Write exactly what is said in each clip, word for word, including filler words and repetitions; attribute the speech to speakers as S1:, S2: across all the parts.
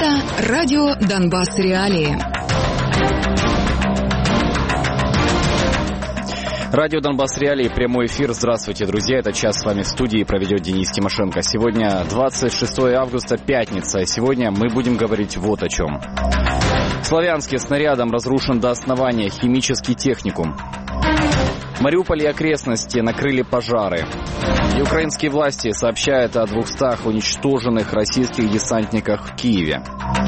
S1: Это радио «Донбасс Реалии».
S2: Радио «Донбасс Реалии», прямой эфир. Здравствуйте, друзья. Этот час с вами в студии проведет Денис Тимошенко. Сегодня двадцать шестое августа, пятница. Сегодня мы будем говорить вот о чем. В Славянске снарядом разрушен до основания химический техникум. Мариуполь и окрестности накрыли пожары. И украинские власти сообщают о двухстах уничтоженных российских десантниках в Киеве.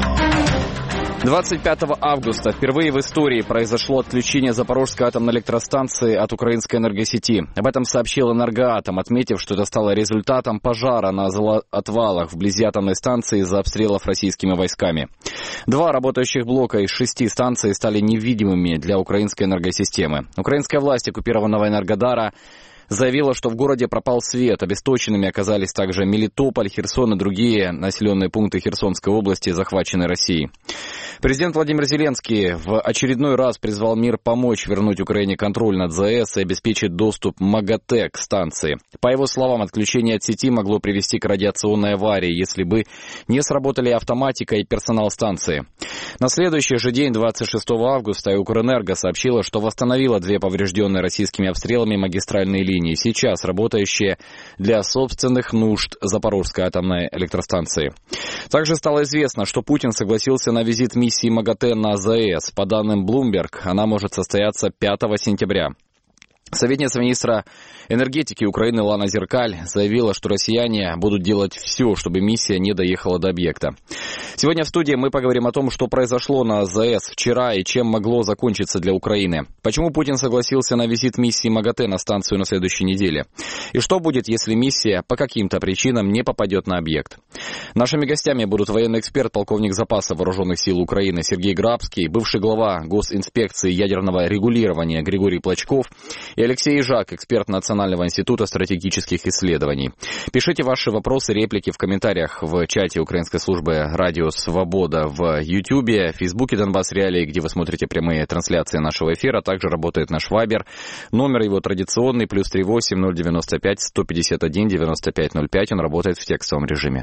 S2: двадцать пятого августа впервые в истории произошло отключение Запорожской атомной электростанции от украинской энергосети. Об этом сообщил Энергоатом, отметив, что это стало результатом пожара на отвалах вблизи атомной станции из-за обстрелов российскими войсками. Два работающих блока из шести станций стали невидимыми для украинской энергосистемы. Украинская власть оккупированного Энергодара заявила, что в городе пропал свет. Обесточенными оказались также Мелитополь, Херсон и другие населенные пункты Херсонской области, захваченной Россией. Президент Владимир Зеленский в очередной раз призвал мир помочь вернуть Украине контроль над ЗАЭС и обеспечить доступ МАГАТЭ к станции. По его словам, отключение от сети могло привести к радиационной аварии, если бы не сработали автоматика и персонал станции. На следующий же день, двадцать шестого августа, Укрэнерго сообщила, что восстановила две поврежденные российскими обстрелами магистральные линии, сейчас работающие для собственных нужд Запорожской атомной электростанции. Также стало известно, что Путин согласился на визит миссии МАГАТЭ на ЗАЭС. По данным Bloomberg, она может состояться пятого сентября. Советница министра энергетики Украины Лана Зеркаль заявила, что россияне будут делать все, чтобы миссия не доехала до объекта. Сегодня в студии мы поговорим о том, что произошло на ЗАЭС вчера и чем могло закончиться для Украины. Почему Путин согласился на визит миссии МАГАТЭ на станцию на следующей неделе? И что будет, если миссия по каким-то причинам не попадет на объект? Нашими гостями будут военный эксперт, полковник запаса вооруженных сил Украины Сергей Грабский, бывший глава госинспекции ядерного регулирования Григорий Плачков и Алексей Ежак, эксперт Национального института стратегических исследований. Пишите ваши вопросы, реплики в комментариях в чате украинской службы «Радио Свобода» в Ютьюбе, Фейсбуке «Донбасс Реалии», где вы смотрите прямые трансляции нашего эфира. Также работает наш Вайбер. Номер его традиционный, плюс три восемь ноль девяносто пять сто пятьдесят один девяносто пять ноль пять. Он работает в текстовом режиме.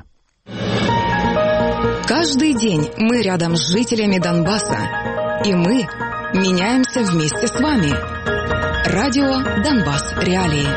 S1: Каждый день мы рядом с жителями Донбасса. И мы меняемся вместе с вами. Радио «Донбасс Реалии».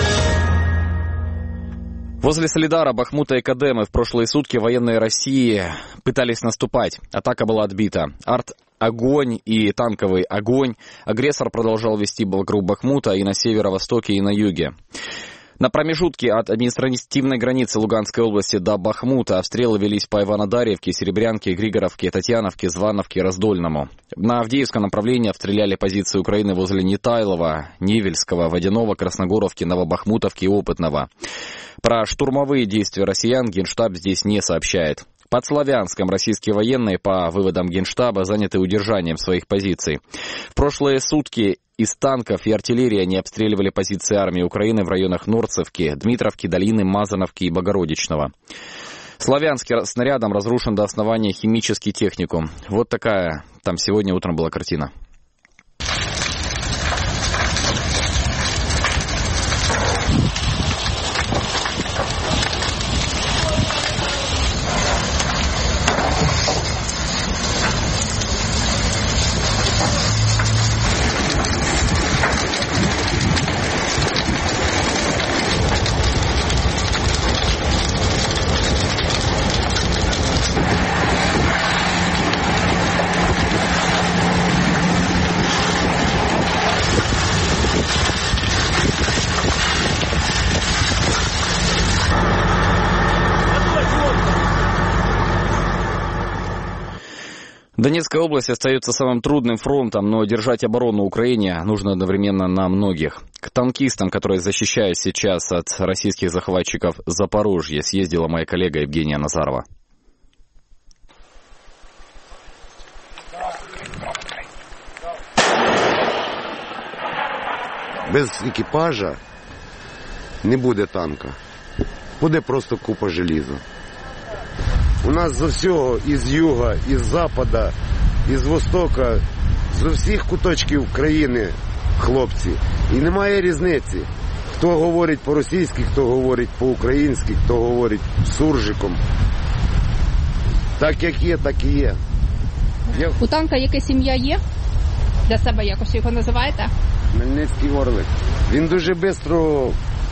S2: Возле Солидара, Бахмута и Кадемы в прошлые сутки военные России пытались наступать. Атака была отбита. Арт-огонь и танковый огонь агрессор продолжал вести вокруг Бахмута и на северо-востоке, и на юге. На промежутке от административной границы Луганской области до Бахмута обстрелы велись по Иванодарьевке, Серебрянке, Григоровке, Татьяновке, Звановке, Раздольному. На Авдеевском направлении обстреляли позиции Украины возле Нетайлова, Невельского, Водяного, Красногоровки, Новобахмутовки и Опытного. Про штурмовые действия россиян Генштаб здесь не сообщает. Под Славянском российские военные, по выводам Генштаба, заняты удержанием своих позиций. В прошлые сутки из танков и артиллерии они обстреливали позиции армии Украины в районах Норцевки, Дмитровки, Долины, Мазановки и Богородичного. Славянский снарядом разрушен до основания химический техникум. Вот такая там сегодня утром была картина. Донецкая область остается самым трудным фронтом, но держать оборону Украине нужно одновременно на многих. К танкистам, которые защищают сейчас от российских захватчиков Запорожье, съездила моя коллега Евгения Назарова.
S3: Без екіпажа не буде танка. Буде просто купа желіза. У нас з всього, із юга, із запада, із востока, з усіх куточків країни хлопці. І немає різниці, хто говорить по-російськи, хто говорить по-українськи, хто говорить суржиком. Так як є, так і є. Я...
S4: У танка якась ім'я є? Для себе якось його називаєте?
S3: Хмельницький Орлик. Він дуже швидко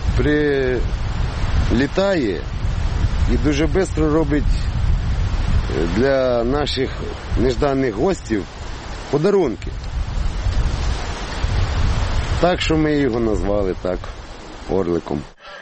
S3: прилітає і дуже швидко робить для наших нежданих гостів подарунки. Так, що ми його назвали так, Орликом.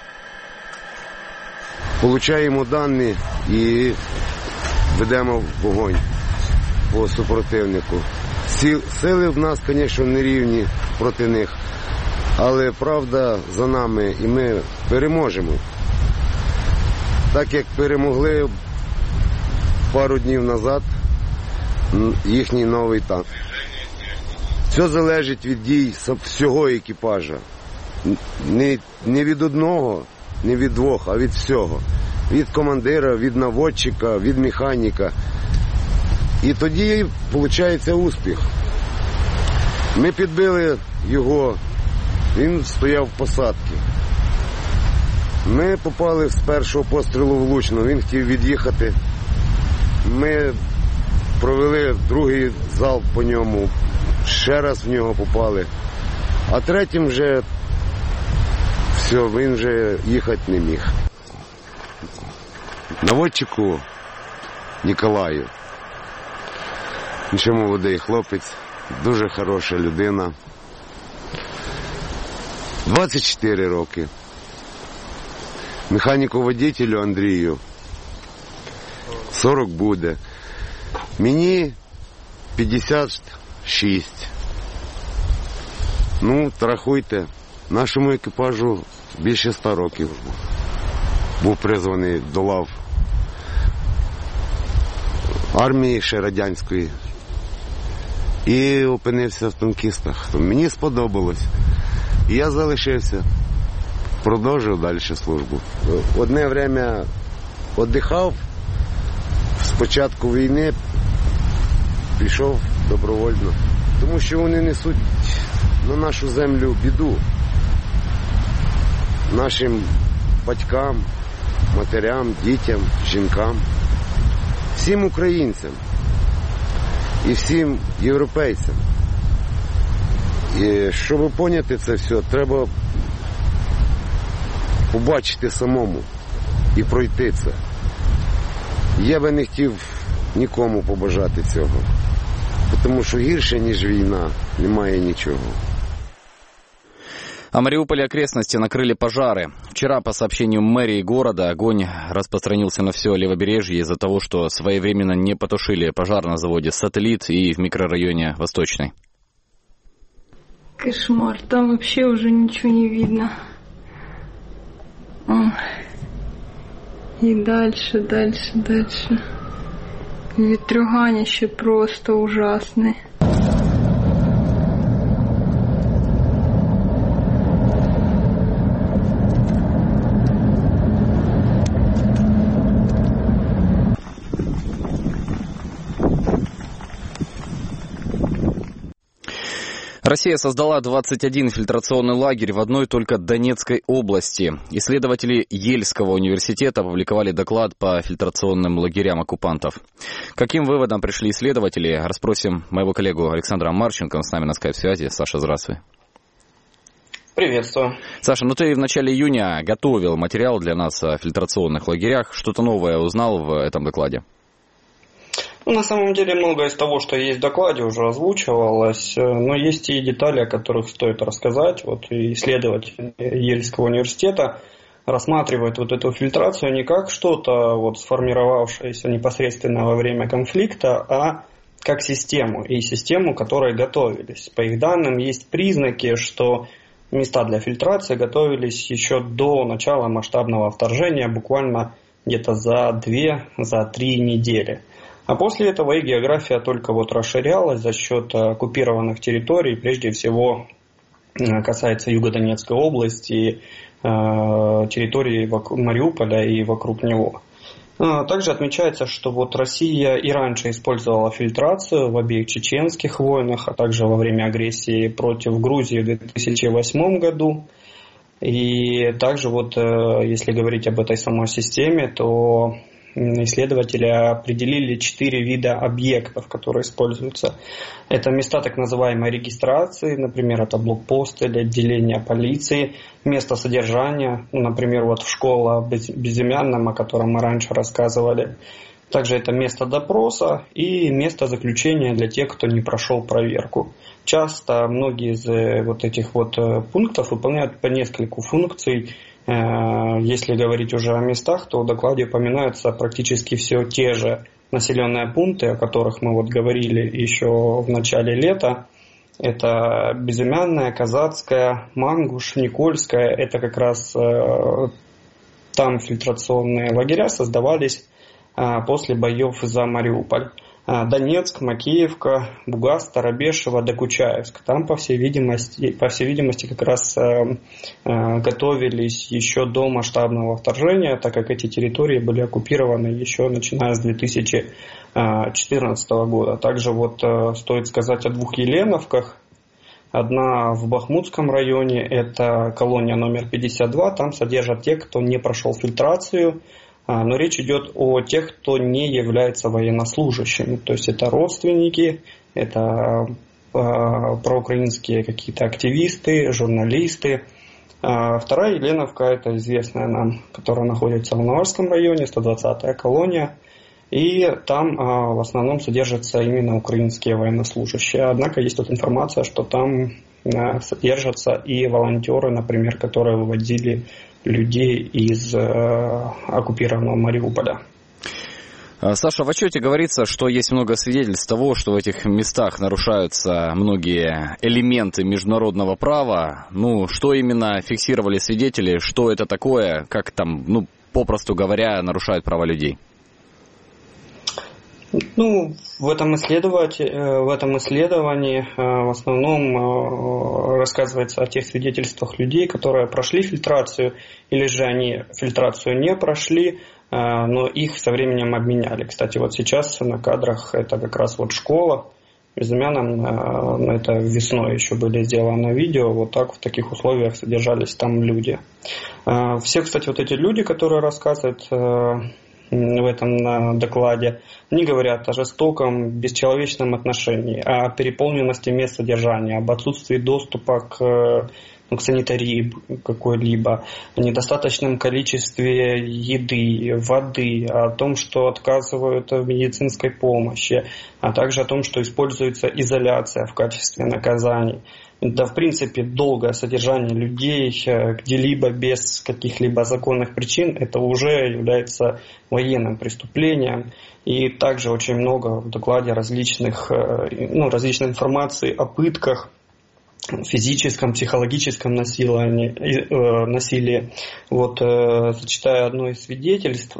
S3: Получаємо дані і ведемо вогонь по супротивнику. Сили в нас, звісно, не рівні проти них, але правда за нами і ми переможемо. Так як перемогли пару днів назад їхній новий танк. Все залежить від дій всього екіпажа. Не, не від одного, не від двох, а від всього. Від командира, від наводчика, від механіка. І тоді виходить успіх. Ми підбили його, він стояв в посадці. Ми попали з першого пострілу влучно, він хотів від'їхати. Ми провели другий залп по ньому, ще раз в нього попали. А третім вже все, він вже їхати не міг. Наводчику Ніколаю, ще молодий хлопець, дуже хороша людина. двадцять чотири роки. Механіку-водителю Андрію сорок буде. Мені п'ятдесят шість. Ну, рахуйте, нашому екіпажу більше ста років. Був призваний до лав армії ще радянської. І опинився в танкістах. Мені сподобалось. І я залишився. Продовжив далі службу. Одне время віддихав. З початку війни пішов добровольно. Тому що вони несуть на нашу землю біду. Нашим батькам, матерям, дітям, жінкам. Всім українцям. І всім європейцям. І щоб поняти це все, треба побачити самому і пройти це. Я би не хотів нікому побажати цього. Тому що гірше, ніж війна, немає ничего.
S2: А Мариуполь и окрестности накрыли пожары. Вчера, по сообщению мэрии города, огонь распространился на все левобережье из-за того, что своевременно не потушили пожар на заводе «Сателлит» и в микрорайоне Восточный.
S5: Кошмар, там вообще уже ничего не видно. О. И дальше, дальше, дальше. Ветрюганище просто ужасный.
S2: Россия создала двадцать один фильтрационный лагерь в одной только Донецкой области. Исследователи Ельского университета опубликовали доклад по фильтрационным лагерям оккупантов. Каким выводом пришли исследователи, расспросим моего коллегу Александра Марченко, он с нами на скайп-связи. Саша, здравствуй.
S6: Приветствую.
S2: Саша, ну ты в начале июня готовил материал для нас о фильтрационных лагерях. Что-то новое узнал в этом докладе?
S6: Ну, на самом деле, многое из того, что есть в докладе, уже озвучивалось, но есть и детали, о которых стоит рассказать. Вот исследователи Ельского университета рассматривают вот эту фильтрацию не как что-то, вот, сформировавшееся непосредственно во время конфликта, а как систему, и систему, к которой готовились. По их данным, есть признаки, что места для фильтрации готовились еще до начала масштабного вторжения, буквально где-то за две, за три недели. А после этого и география только вот расширялась за счет оккупированных территорий, прежде всего касается Юго-Донецкой области, территории вокруг Мариуполя и вокруг него. Также отмечается, что вот Россия и раньше использовала фильтрацию в обеих чеченских войнах, а также во время агрессии против Грузии в две тысячи восьмом году. И также вот, если говорить об этой самой системе, то исследователи определили четыре вида объектов, которые используются. Это места так называемой регистрации, например, это блокпосты или отделения полиции, место содержания, например, вот в школе Безымянном, о котором мы раньше рассказывали. Также это место допроса и место заключения для тех, кто не прошел проверку. Часто многие из вот этих вот пунктов выполняют по нескольку функций. Если говорить уже о местах, то в докладе упоминаются практически все те же населенные пункты, о которых мы вот говорили еще в начале лета. Это Безымянная, Казацкая, Мангуш, Никольская. Это как раз там фильтрационные лагеря создавались после боев за Мариуполь. Донецк, Макеевка, Бугас, Старобешево, Докучаевск. Там, по всей видимости, по всей видимости как раз э, э, готовились еще до масштабного вторжения, так как эти территории были оккупированы еще начиная с две тысячи четырнадцатого года. Также вот э, стоит сказать о двух Еленовках. Одна в Бахмутском районе, это колония номер пятьдесят два. Там содержат тех, кто не прошел фильтрацию. Но речь идет о тех, кто не является военнослужащим. То есть это родственники, это проукраинские какие-то активисты, журналисты. Вторая Еленовка, это известная нам, которая находится в Волноваськом районе, сто двадцатая колония. И там в основном содержатся именно украинские военнослужащие. Однако есть тут информация, что там содержатся и волонтеры, например, которые выводили людей из э, оккупированного Мариуполя.
S2: Саша, в отчете говорится, что есть много свидетельств того, что в этих местах нарушаются многие элементы международного права. Ну, что именно фиксировали свидетели, что это такое, как там, ну, попросту говоря, нарушают права людей?
S6: Ну, в этом исследовании, в этом исследовании в основном рассказывается о тех свидетельствах людей, которые прошли фильтрацию, или же они фильтрацию не прошли, но их со временем обменяли. Кстати, вот сейчас на кадрах это как раз вот школа. Безымянном, это весной еще были сделаны видео, вот так в таких условиях содержались там люди. Все, кстати, вот эти люди, которые рассказывают в этом докладе, они говорят о жестоком, бесчеловечном отношении, о переполненности мест содержания, об отсутствии доступа к, ну, к санитарии какой-либо, о недостаточном количестве еды, воды, о том, что отказывают в медицинской помощи, а также о том, что используется изоляция в качестве наказаний. Да, в принципе, долгое содержание людей где-либо без каких-либо законных причин, это уже является военным преступлением. И также очень много в докладе различных, ну, различной информации о пытках, физическом, психологическом насилии. насилии. Вот, зачитаю одно из свидетельств,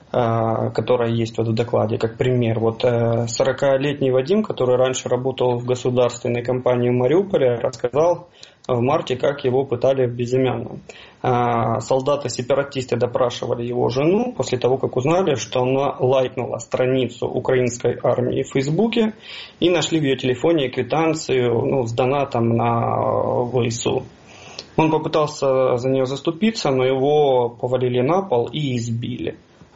S6: которая есть вот в докладе, как пример. Вот сорокалетний Вадим, который раньше работал в государственной компании в Мариуполе, рассказал в марте, как его пытали в Безымянном. Солдаты-сепаратисты допрашивали его жену после того, как узнали, что она лайкнула страницу украинской армии в Фейсбуке, и нашли в ее телефоне квитанцию, ну, с донатом на ВСУ. Он попытался за нее заступиться, но его повалили на пол и избили.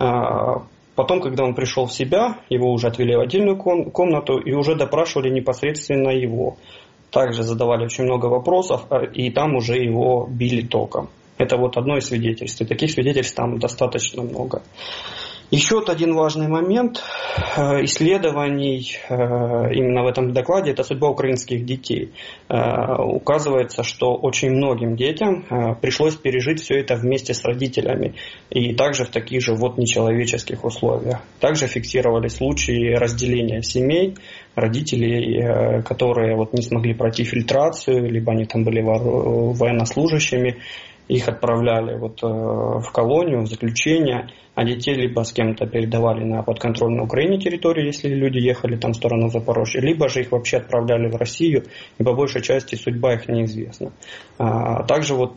S6: Потом, когда он пришел в себя, его уже отвели в отдельную комнату и уже допрашивали непосредственно его. Также задавали очень много вопросов, и там уже его били током. Это вот одно из свидетельств. И таких свидетельств там достаточно много. Еще вот один важный момент исследований именно в этом докладе – это судьба украинских детей. Указывается, что очень многим детям пришлось пережить все это вместе с родителями и также в таких же вот нечеловеческих условиях. Также фиксировались случаи разделения семей, родителей, которые вот не смогли пройти фильтрацию, либо они там были военнослужащими. Их отправляли вот в колонию, в заключение, а детей либо с кем-то передавали на подконтрольную Украине территорию, если люди ехали там в сторону Запорожья, либо же их вообще отправляли в Россию, и по большей части судьба их неизвестна. Также вот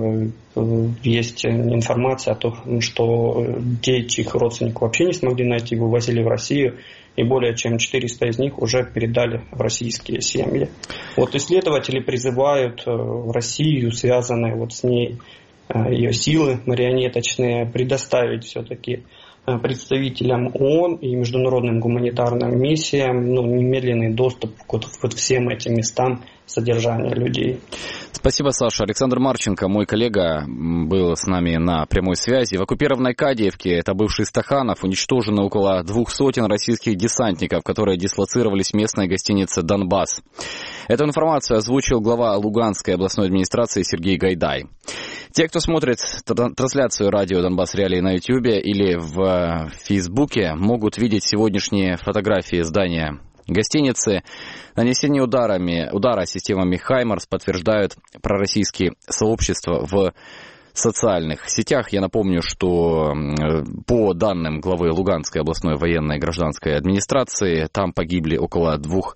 S6: есть информация о том, что детей, чьих родственников вообще не смогли найти, вывозили в Россию, и более чем четыреста из них уже передали в российские семьи. Вот исследователи призывают в Россию, связанные вот с ней ее силы марионеточные, предоставить все-таки представителям ООН и международным гуманитарным миссиям ну, немедленный доступ к вот всем этим местам содержания людей.
S2: Спасибо, Саша. Александр Марченко, мой коллега, был с нами на прямой связи. В оккупированной Кадиевке, это бывший Стаханов, уничтожено около двух сотен российских десантников, которые дислоцировались в местной гостинице «Донбасс». Эту информацию озвучил глава Луганской областной администрации Сергей Гайдай. Те, кто смотрит трансляцию радио «Донбасс Реалии» на Ютьюбе или в Фейсбуке, могут видеть сегодняшние фотографии здания гостиницы. Нанесение ударами, удара системами «Хаймарс» подтверждают пророссийские сообщества в социальных сетях. Я напомню, что по данным главы Луганской областной военной гражданской администрации, там погибли около двух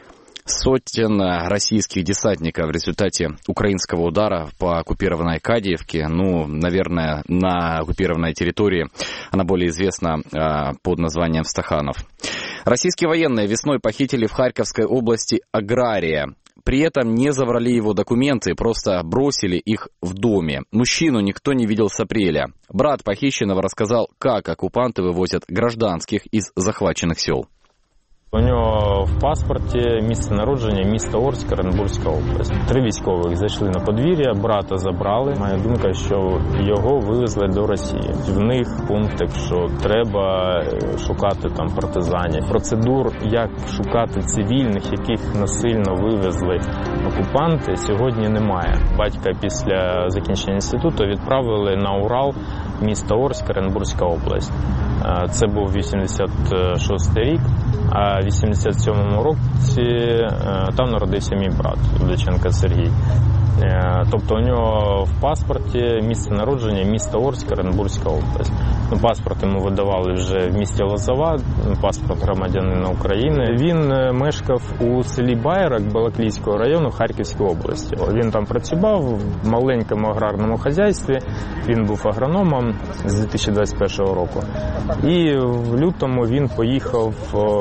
S2: сотен российских десантников в результате украинского удара по оккупированной Кадиевке. Ну, наверное, на оккупированной территории она более известна а, под названием Стаханов. Российские военные весной похитили в Харьковской области агрария. При этом не забрали его документы, просто бросили их в доме. Мужчину никто не видел с апреля. Брат похищенного рассказал, как оккупанты вывозят гражданских из захваченных сел.
S7: У нього в паспорті місце народження місто Орськ, Оренбурзька область. Три військових зайшли на подвір'я, брата забрали. Моя думка, що його вивезли до Росії. В них пункт, що треба шукати там партизанів. Процедур, як шукати цивільних, яких насильно вивезли окупанти, сьогодні немає. Батька після закінчення інституту відправили на Урал, місто Орськ, Оренбурзька область. Це був вісімдесят шостий рік. А в вісімдесят сьомому році там народився мій брат, Вдовиченко Сергій. Тобто у нього в паспорті місце народження місто Орськ, Оренбурзька область. Ну, паспорт йому видавали вже в місті Лозова, паспорт громадянина України. Він мешкав у селі Байрак Балаклійського району Харківської області. Він там працював в маленькому аграрному хазяйстві, він був агрономом з дві тисячі двадцять першого року. І в лютому він поїхав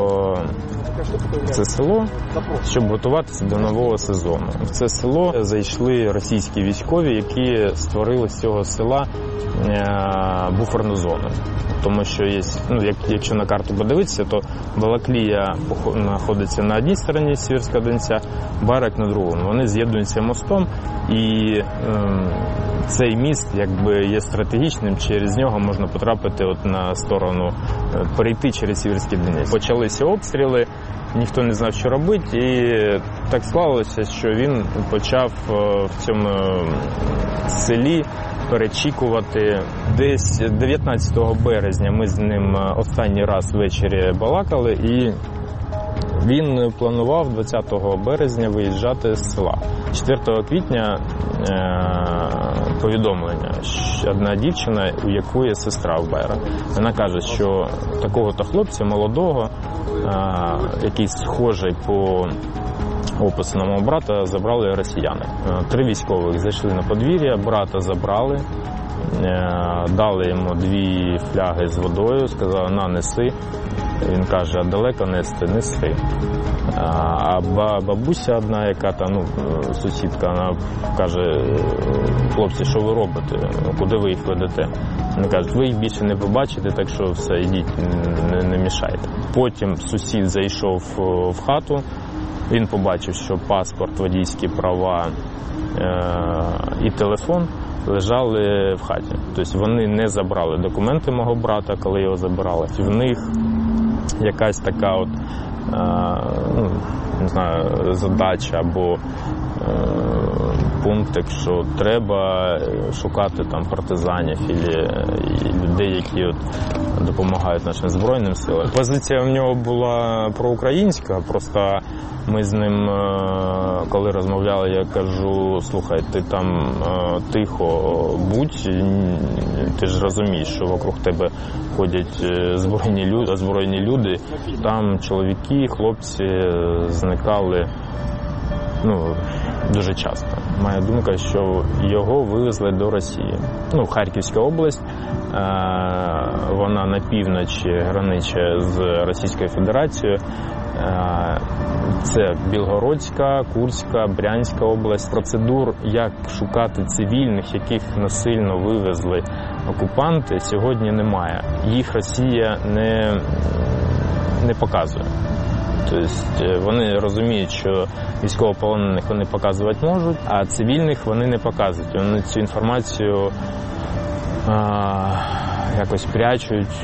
S7: в це село, щоб готуватися до нового сезону. В це село зайшли російські військові, які створили з цього села буферну зону. Тому що є, ну, як, якщо на карту подивитися, то Балаклія знаходиться на одній стороні Сіверського Донця, Байрак на другому. Вони з'єднуються мостом, і е, цей міст якби є стратегічним, через нього можна потрапити от на сторону, перейти через Сіверський Донець. Почалися обстріли, ніхто не знав, що робити, і так склалося, що він почав в цьому селі перечікувати. Десь дев'ятнадцятого березня ми з ним останній раз ввечері балакали, і він планував двадцятого березня виїжджати з села. четвертого квітня е- повідомлення, що одна дівчина, у якої сестра в Байрак. Вона каже, що такого-то хлопця молодого, е- який схожий по опису на мого брата, забрали росіяни. Три військових зайшли на подвір'я, брата забрали, дали йому дві фляги з водою, сказали, на, неси. Він каже, а далеко нести, неси. А бабуся одна, яка там, ну, сусідка, вона каже, хлопці, що ви робите, куди ви їх ведете? Вони кажуть, ви їх більше не побачите, так що все, йдіть, не, не мішайте. Потім сусід зайшов в хату, він побачив, що паспорт, водійські права е- і телефон лежали в хаті. Тобто вони не забрали документи мого брата, коли його забирали. В них якась така от, е- ну, не знаю, задача або е- пункт, що треба шукати там партизанів і людей, які от допомагають нашим Збройним силам. Позиція в нього була проукраїнська, просто ми з ним, коли розмовляли, я кажу, слухай, ти там тихо будь, ти ж розумієш, що вокруг тебе ходять збройні люди, озброєні люди, там чоловіки, хлопці зникали, ну, дуже часто. Моя думка, що його вивезли до Росії. Ну, Харківська область, вона на півночі граничить з Російською Федерацією. Це Білгородська, Курська, Брянська область. Процедур, як шукати цивільних, яких насильно вивезли окупанти, сьогодні немає. Їх Росія не, не показує. Тобто вони розуміють, що військовополонених вони показувати можуть, а цивільних вони не показують. Вони цю інформацію а, якось прячуть,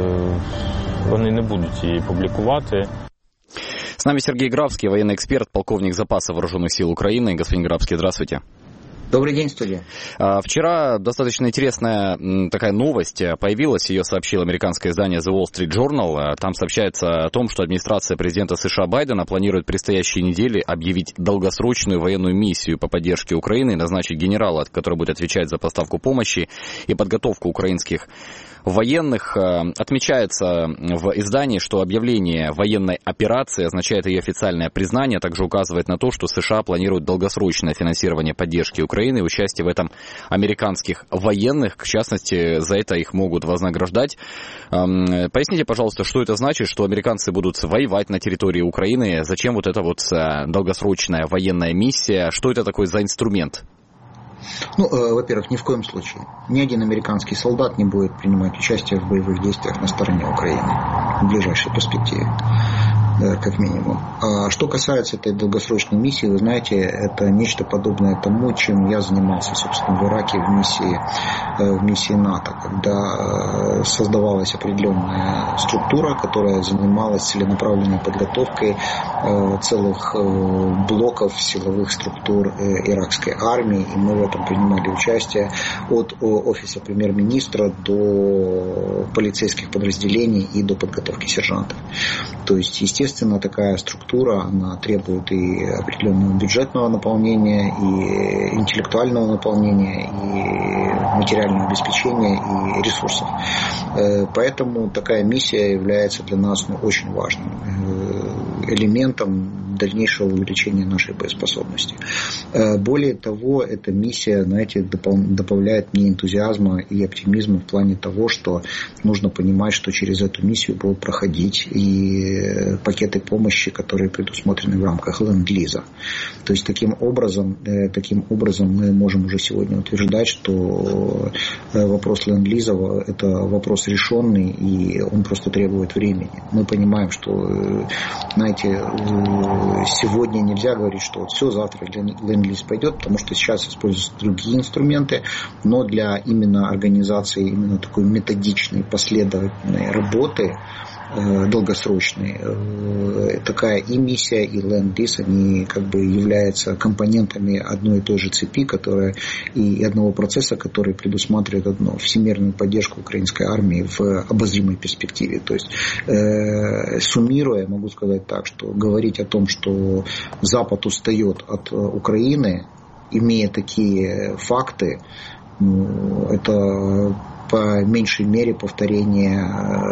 S7: вони не будуть її публікувати.
S2: С нами Сергей Грабский, военный эксперт, полковник запаса вооруженных сил Украины. Господин Грабский, здравствуйте.
S8: Добрый день, студия.
S2: Вчера достаточно интересная такая новость появилась, ее сообщило американское издание The Wall Street Journal. Там сообщается о том, что администрация президента США Байдена планирует в предстоящие недели объявить долгосрочную военную миссию по поддержке Украины и назначить генерала, который будет отвечать за поставку помощи и подготовку украинских военных. Отмечается в издании, что объявление военной операции означает ее официальное признание, также указывает на то, что США планируют долгосрочное финансирование поддержки Украины и участие в этом американских военных. В частности, за это их могут вознаграждать. Поясните, пожалуйста, что это значит, что американцы будут воевать на территории Украины? Зачем вот эта вот долгосрочная военная миссия? Что это такое за инструмент?
S8: Ну, э, во-первых, ни в коем случае. Ни один американский солдат не будет принимать участие в боевых действиях на стороне Украины в ближайшей перспективе, да, как минимум. А что касается этой долгосрочной миссии, вы знаете, это нечто подобное тому, чем я занимался, собственно, в Ираке в миссии, э, в миссии НАТО, когда э, создавалась определенная структура, которая занималась целенаправленной подготовкой э, целых э, блоков силовых структур э, иракской армии, и мы в этом принимали участие от офиса премьер-министра до полицейских подразделений и до подготовки сержантов. То есть, естественно, такая структура, она требует и определенного бюджетного наполнения, и интеллектуального наполнения, и материального обеспечения, и ресурсов. Поэтому такая миссия является для нас, ну, очень важным элементом дальнейшего увеличения нашей боеспособности. Более того, эта миссия, знаете, добавляет мне энтузиазма и оптимизма в плане того, что нужно понимать, что через эту миссию будут проходить и пакеты помощи, которые предусмотрены в рамках ленд-лиза. То есть таким образом, таким образом мы можем уже сегодня утверждать, что вопрос ленд-лиза – это вопрос решенный, и он просто требует времени. Мы понимаем, что, знаете, сегодня нельзя говорить, что вот все, завтра ленд-лиз пойдет, потому что сейчас используются другие инструменты, но для именно организации именно такой методичной, последовательной работы, долгосрочной, такая и миссия, и ленд-лиз, они как бы являются компонентами одной и той же цепи, которая, и одного процесса, который предусматривает одно: всемирную поддержку украинской армии в обозримой перспективе. То есть, э, суммируя, могу сказать так, что говорить о том, что Запад устает от Украины, имея такие факты, ну, это по меньшей мере повторение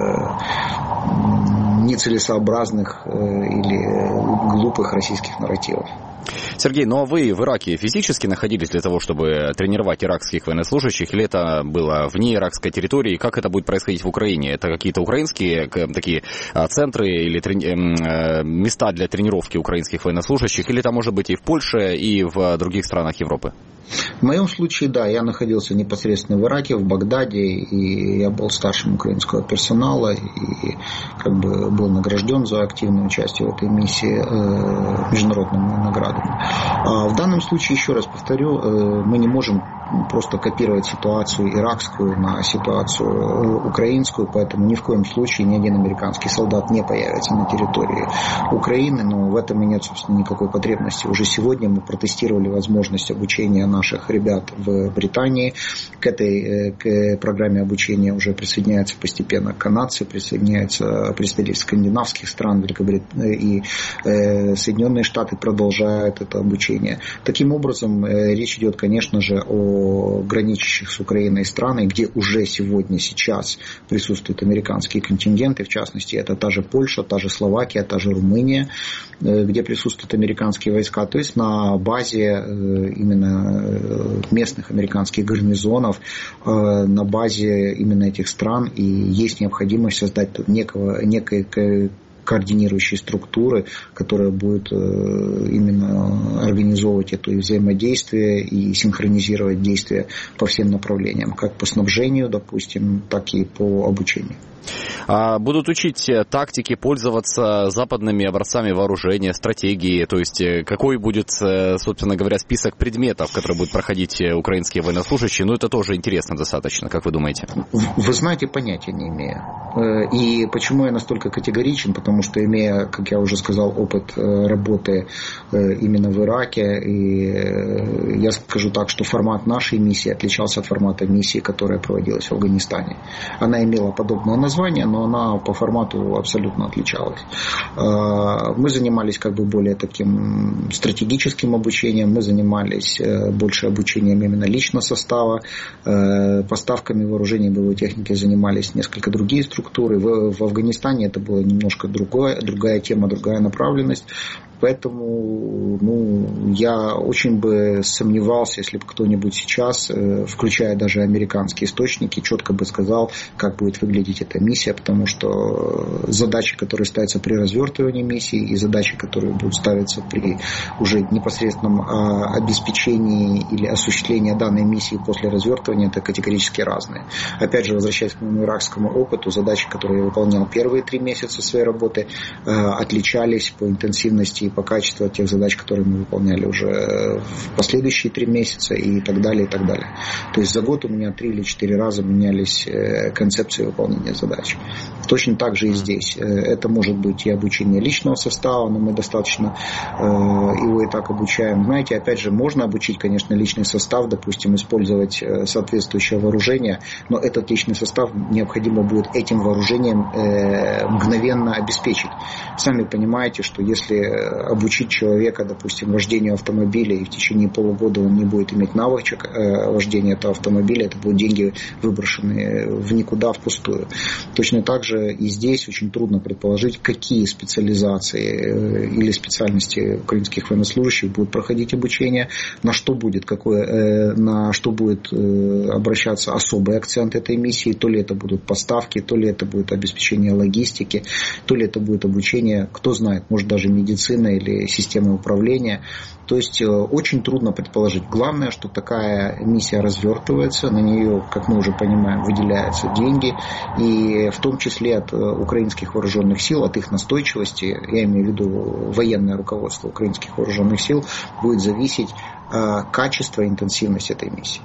S8: нецелесообразных или глупых российских нарративов.
S2: Сергей, ну а вы в Ираке физически находились для того, чтобы тренировать иракских военнослужащих, или это было вне иракской территории? Как это будет происходить в Украине? Это какие-то украинские такие центры или трени... места для тренировки украинских военнослужащих, или это может быть и в Польше, и в других странах Европы?
S8: В моем случае, да, я находился непосредственно в Ираке, в Багдаде, и я был старшим украинского персонала, и как бы был награжден за активное участие в этой миссии э, международными наградами. А в данном случае, еще раз повторю, э, мы не можем просто копировать ситуацию иракскую на ситуацию украинскую, поэтому ни в коем случае ни один американский солдат не появится на территории Украины, но в этом и нет, собственно, никакой потребности. Уже сегодня мы протестировали возможность обучения наших ребят в Британии. К этой к программе обучения уже присоединяются постепенно канадцы, присоединяются представители скандинавских стран, Великобритании и э, Соединенные Штаты продолжают это обучение. Таким образом, э, речь идет, конечно же, о граничащих с Украиной странах, где уже сегодня, сейчас присутствуют американские контингенты, в частности, это та же Польша, та же Словакия, та же Румыния, э, где присутствуют американские войска. То есть на базе э, именно местных американских гарнизонов, на базе именно этих стран, и есть необходимость создать некого, некое координирующей структуры, которая будет именно организовывать это взаимодействие и синхронизировать действия по всем направлениям, как по снабжению, допустим, так и по обучению.
S2: Будут учить тактики, пользоваться западными образцами вооружения, стратегии, то есть какой будет, собственно говоря, список предметов, которые будут проходить украинские военнослужащие, ну это тоже интересно достаточно, как вы думаете?
S8: Вы знаете, понятия не имею. И почему я настолько категоричен, потому что имея, как я уже сказал, опыт работы именно в Ираке, и я скажу так, что формат нашей миссии отличался от формата миссии, которая проводилась в Афганистане. Она имела подобное название, но она по формату абсолютно отличалась. Мы занимались как бы более таким стратегическим обучением, мы занимались больше обучением именно личного состава, поставками вооружений и боевой техники занимались несколько другие структуры. В, в Афганистане это была немножко другое, другая тема, другая направленность. Поэтому ну, я очень бы сомневался, если бы кто-нибудь сейчас, включая даже американские источники, четко бы сказал, как будет выглядеть эта миссия, потому что задачи, которые ставятся при развертывании миссии, и задачи, которые будут ставиться при уже непосредственном обеспечении или осуществлении данной миссии после развертывания, это категорически разные. Опять же, возвращаясь к моему иракскому опыту, задачи, которые я выполнял первые три месяца своей работы, отличались по интенсивности и по качеству тех задач, которые мы выполняли уже в последующие три месяца и так далее, и так далее. То есть за год у меня три или четыре раза менялись концепции выполнения задач. Точно так же и здесь. Это может быть и обучение личного состава, но мы достаточно его и так обучаем. Знаете, опять же, можно обучить, конечно, личный состав, допустим, использовать соответствующее вооружение, но этот личный состав необходимо будет этим вооружением мгновенно обеспечить. Сами понимаете, что если обучить человека, допустим, вождению автомобиля, и в течение полугода он не будет иметь навычек вождения этого автомобиля, это будут деньги, выброшенные в никуда, впустую. Точно так же и здесь очень трудно предположить, какие специализации или специальности украинских военнослужащих будут проходить обучение, на что будет, какое, на что будет обращаться особый акцент этой миссии, то ли это будут поставки, то ли это будет обеспечение логистики, то ли это будет обучение, кто знает, может даже медицина или системы управления. То есть очень трудно предположить. Главное, что такая миссия развертывается, на нее, как мы уже понимаем, выделяются деньги, и в том числе от украинских вооруженных сил, от их настойчивости, я имею в виду военное руководство украинских вооруженных сил, будет зависеть качество и интенсивность этой миссии.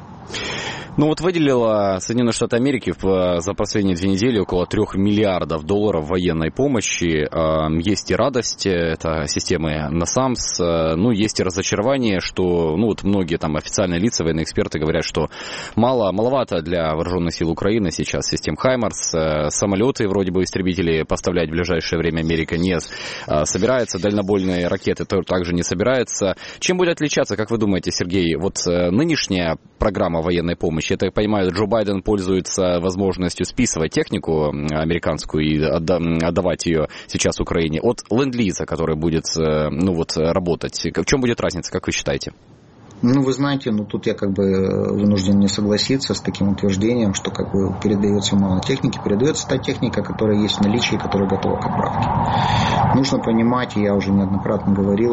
S2: Ну вот выделила Соединенные Штаты Америки за последние две недели около трех миллиардов долларов военной помощи. Есть и радость, это системы насамс, ну есть и разочарование, что ну вот многие там официальные лица, военные эксперты говорят, что мало, маловато для вооруженных сил Украины сейчас систем Хаймарс, самолеты вроде бы истребители поставлять в ближайшее время Америка не собирается, дальнобойные ракеты также не собирается. Чем будет отличаться, как вы думаете, Сергей, вот нынешняя программа военной помощи? Я так понимаю, Джо Байден пользуется возможностью списывать технику американскую и отдавать ее сейчас Украине от ленд-лиза, который будет ну, вот, работать. В чем будет разница, как вы считаете?
S8: Ну, вы знаете, ну тут я как бы вынужден не согласиться с таким утверждением, что как бы передается мало техники, передается та техника, которая есть в наличии, которая готова к отправке. Нужно понимать, и я уже неоднократно говорил,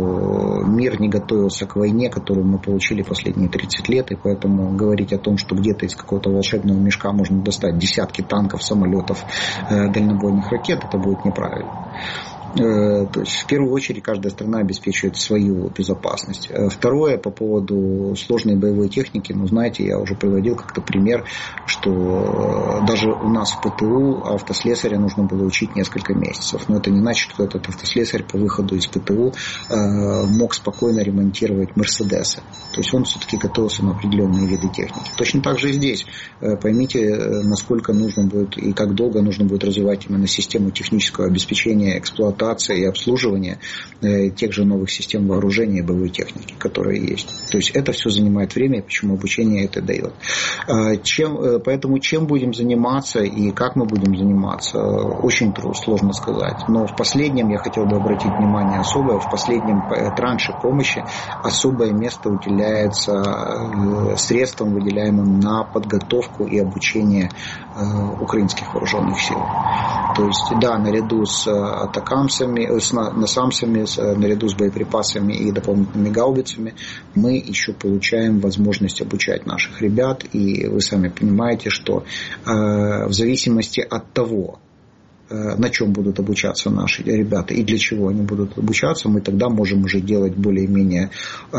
S8: что мир не готовился к войне, которую мы получили последние тридцать лет, и поэтому говорить о том, что где-то из какого-то волшебного мешка можно достать десятки танков, самолетов, дальнобойных ракет, это будет неправильно. То есть, в первую очередь, каждая страна обеспечивает свою безопасность. Второе, по поводу сложной боевой техники, ну, знаете, я уже приводил как-то пример, что даже у нас в ПТУ автослесаря нужно было учить несколько месяцев. Но это не значит, что этот автослесарь по выходу из ПТУ мог спокойно ремонтировать Мерседесы. То есть, он все-таки готовился на определенные виды техники. Точно так же и здесь. Поймите, насколько нужно будет и как долго нужно будет развивать именно систему технического обеспечения эксплуатации эксплуатация и обслуживание тех же новых систем вооружения и боевой техники, которые есть. То есть это все занимает время, почему обучение это дает. Чем, поэтому чем будем заниматься и как мы будем заниматься, очень трудно, сложно сказать. Но в последнем, я хотел бы обратить внимание особое, в последнем транше помощи особое место уделяется средствам, выделяемым на подготовку и обучение украинских вооруженных сил. То есть, да, наряду с атакамсами, с насамсами, наряду с боеприпасами и дополнительными гаубицами, мы еще получаем возможность обучать наших ребят. И вы сами понимаете, что э, в зависимости от того, на чем будут обучаться наши ребята и для чего они будут обучаться, мы тогда можем уже делать более-менее э,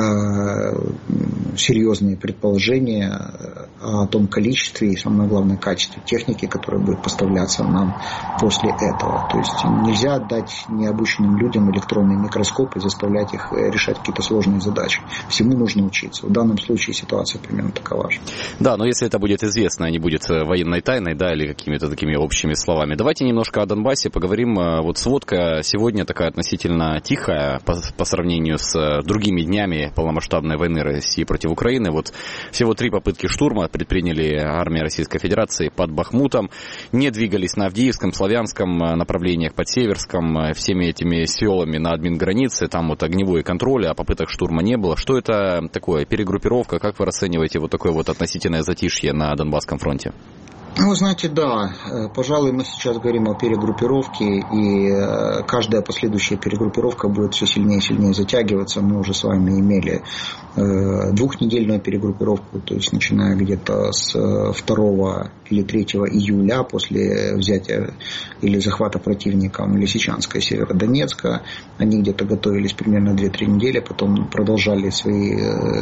S8: серьезные предположения о том количестве и, самое главное, качестве техники, которая будет поставляться нам после этого. То есть нельзя дать необученным людям электронный микроскоп и заставлять их решать какие-то сложные задачи. Всему нужно учиться. В данном случае ситуация примерно такова же.
S2: Да, но если это будет известно, а не будет военной тайной, да, или какими-то такими общими словами. Давайте немножко о Донбассе поговорим. Вот сводка сегодня такая относительно тихая по, по сравнению с другими днями полномасштабной войны России против Украины. Вот всего три попытки штурма предприняли армия Российской Федерации под Бахмутом. Не двигались на Авдеевском, Славянском направлениях, под Северском, всеми этими селами на админгранице. Там вот огневой контроль, а попыток штурма не было. Что это такое? Перегруппировка? Как вы расцениваете вот такое вот относительное затишье на Донбасском фронте?
S8: Ну, знаете, да, пожалуй, мы сейчас говорим о перегруппировке, и каждая последующая перегруппировка будет все сильнее и сильнее затягиваться. Мы уже с вами имели двухнедельную перегруппировку, то есть начиная где-то с второго или третьего июля после взятия или захвата противником Лисичанска и Северодонецка. Они где-то готовились примерно две-три недели, потом продолжали свои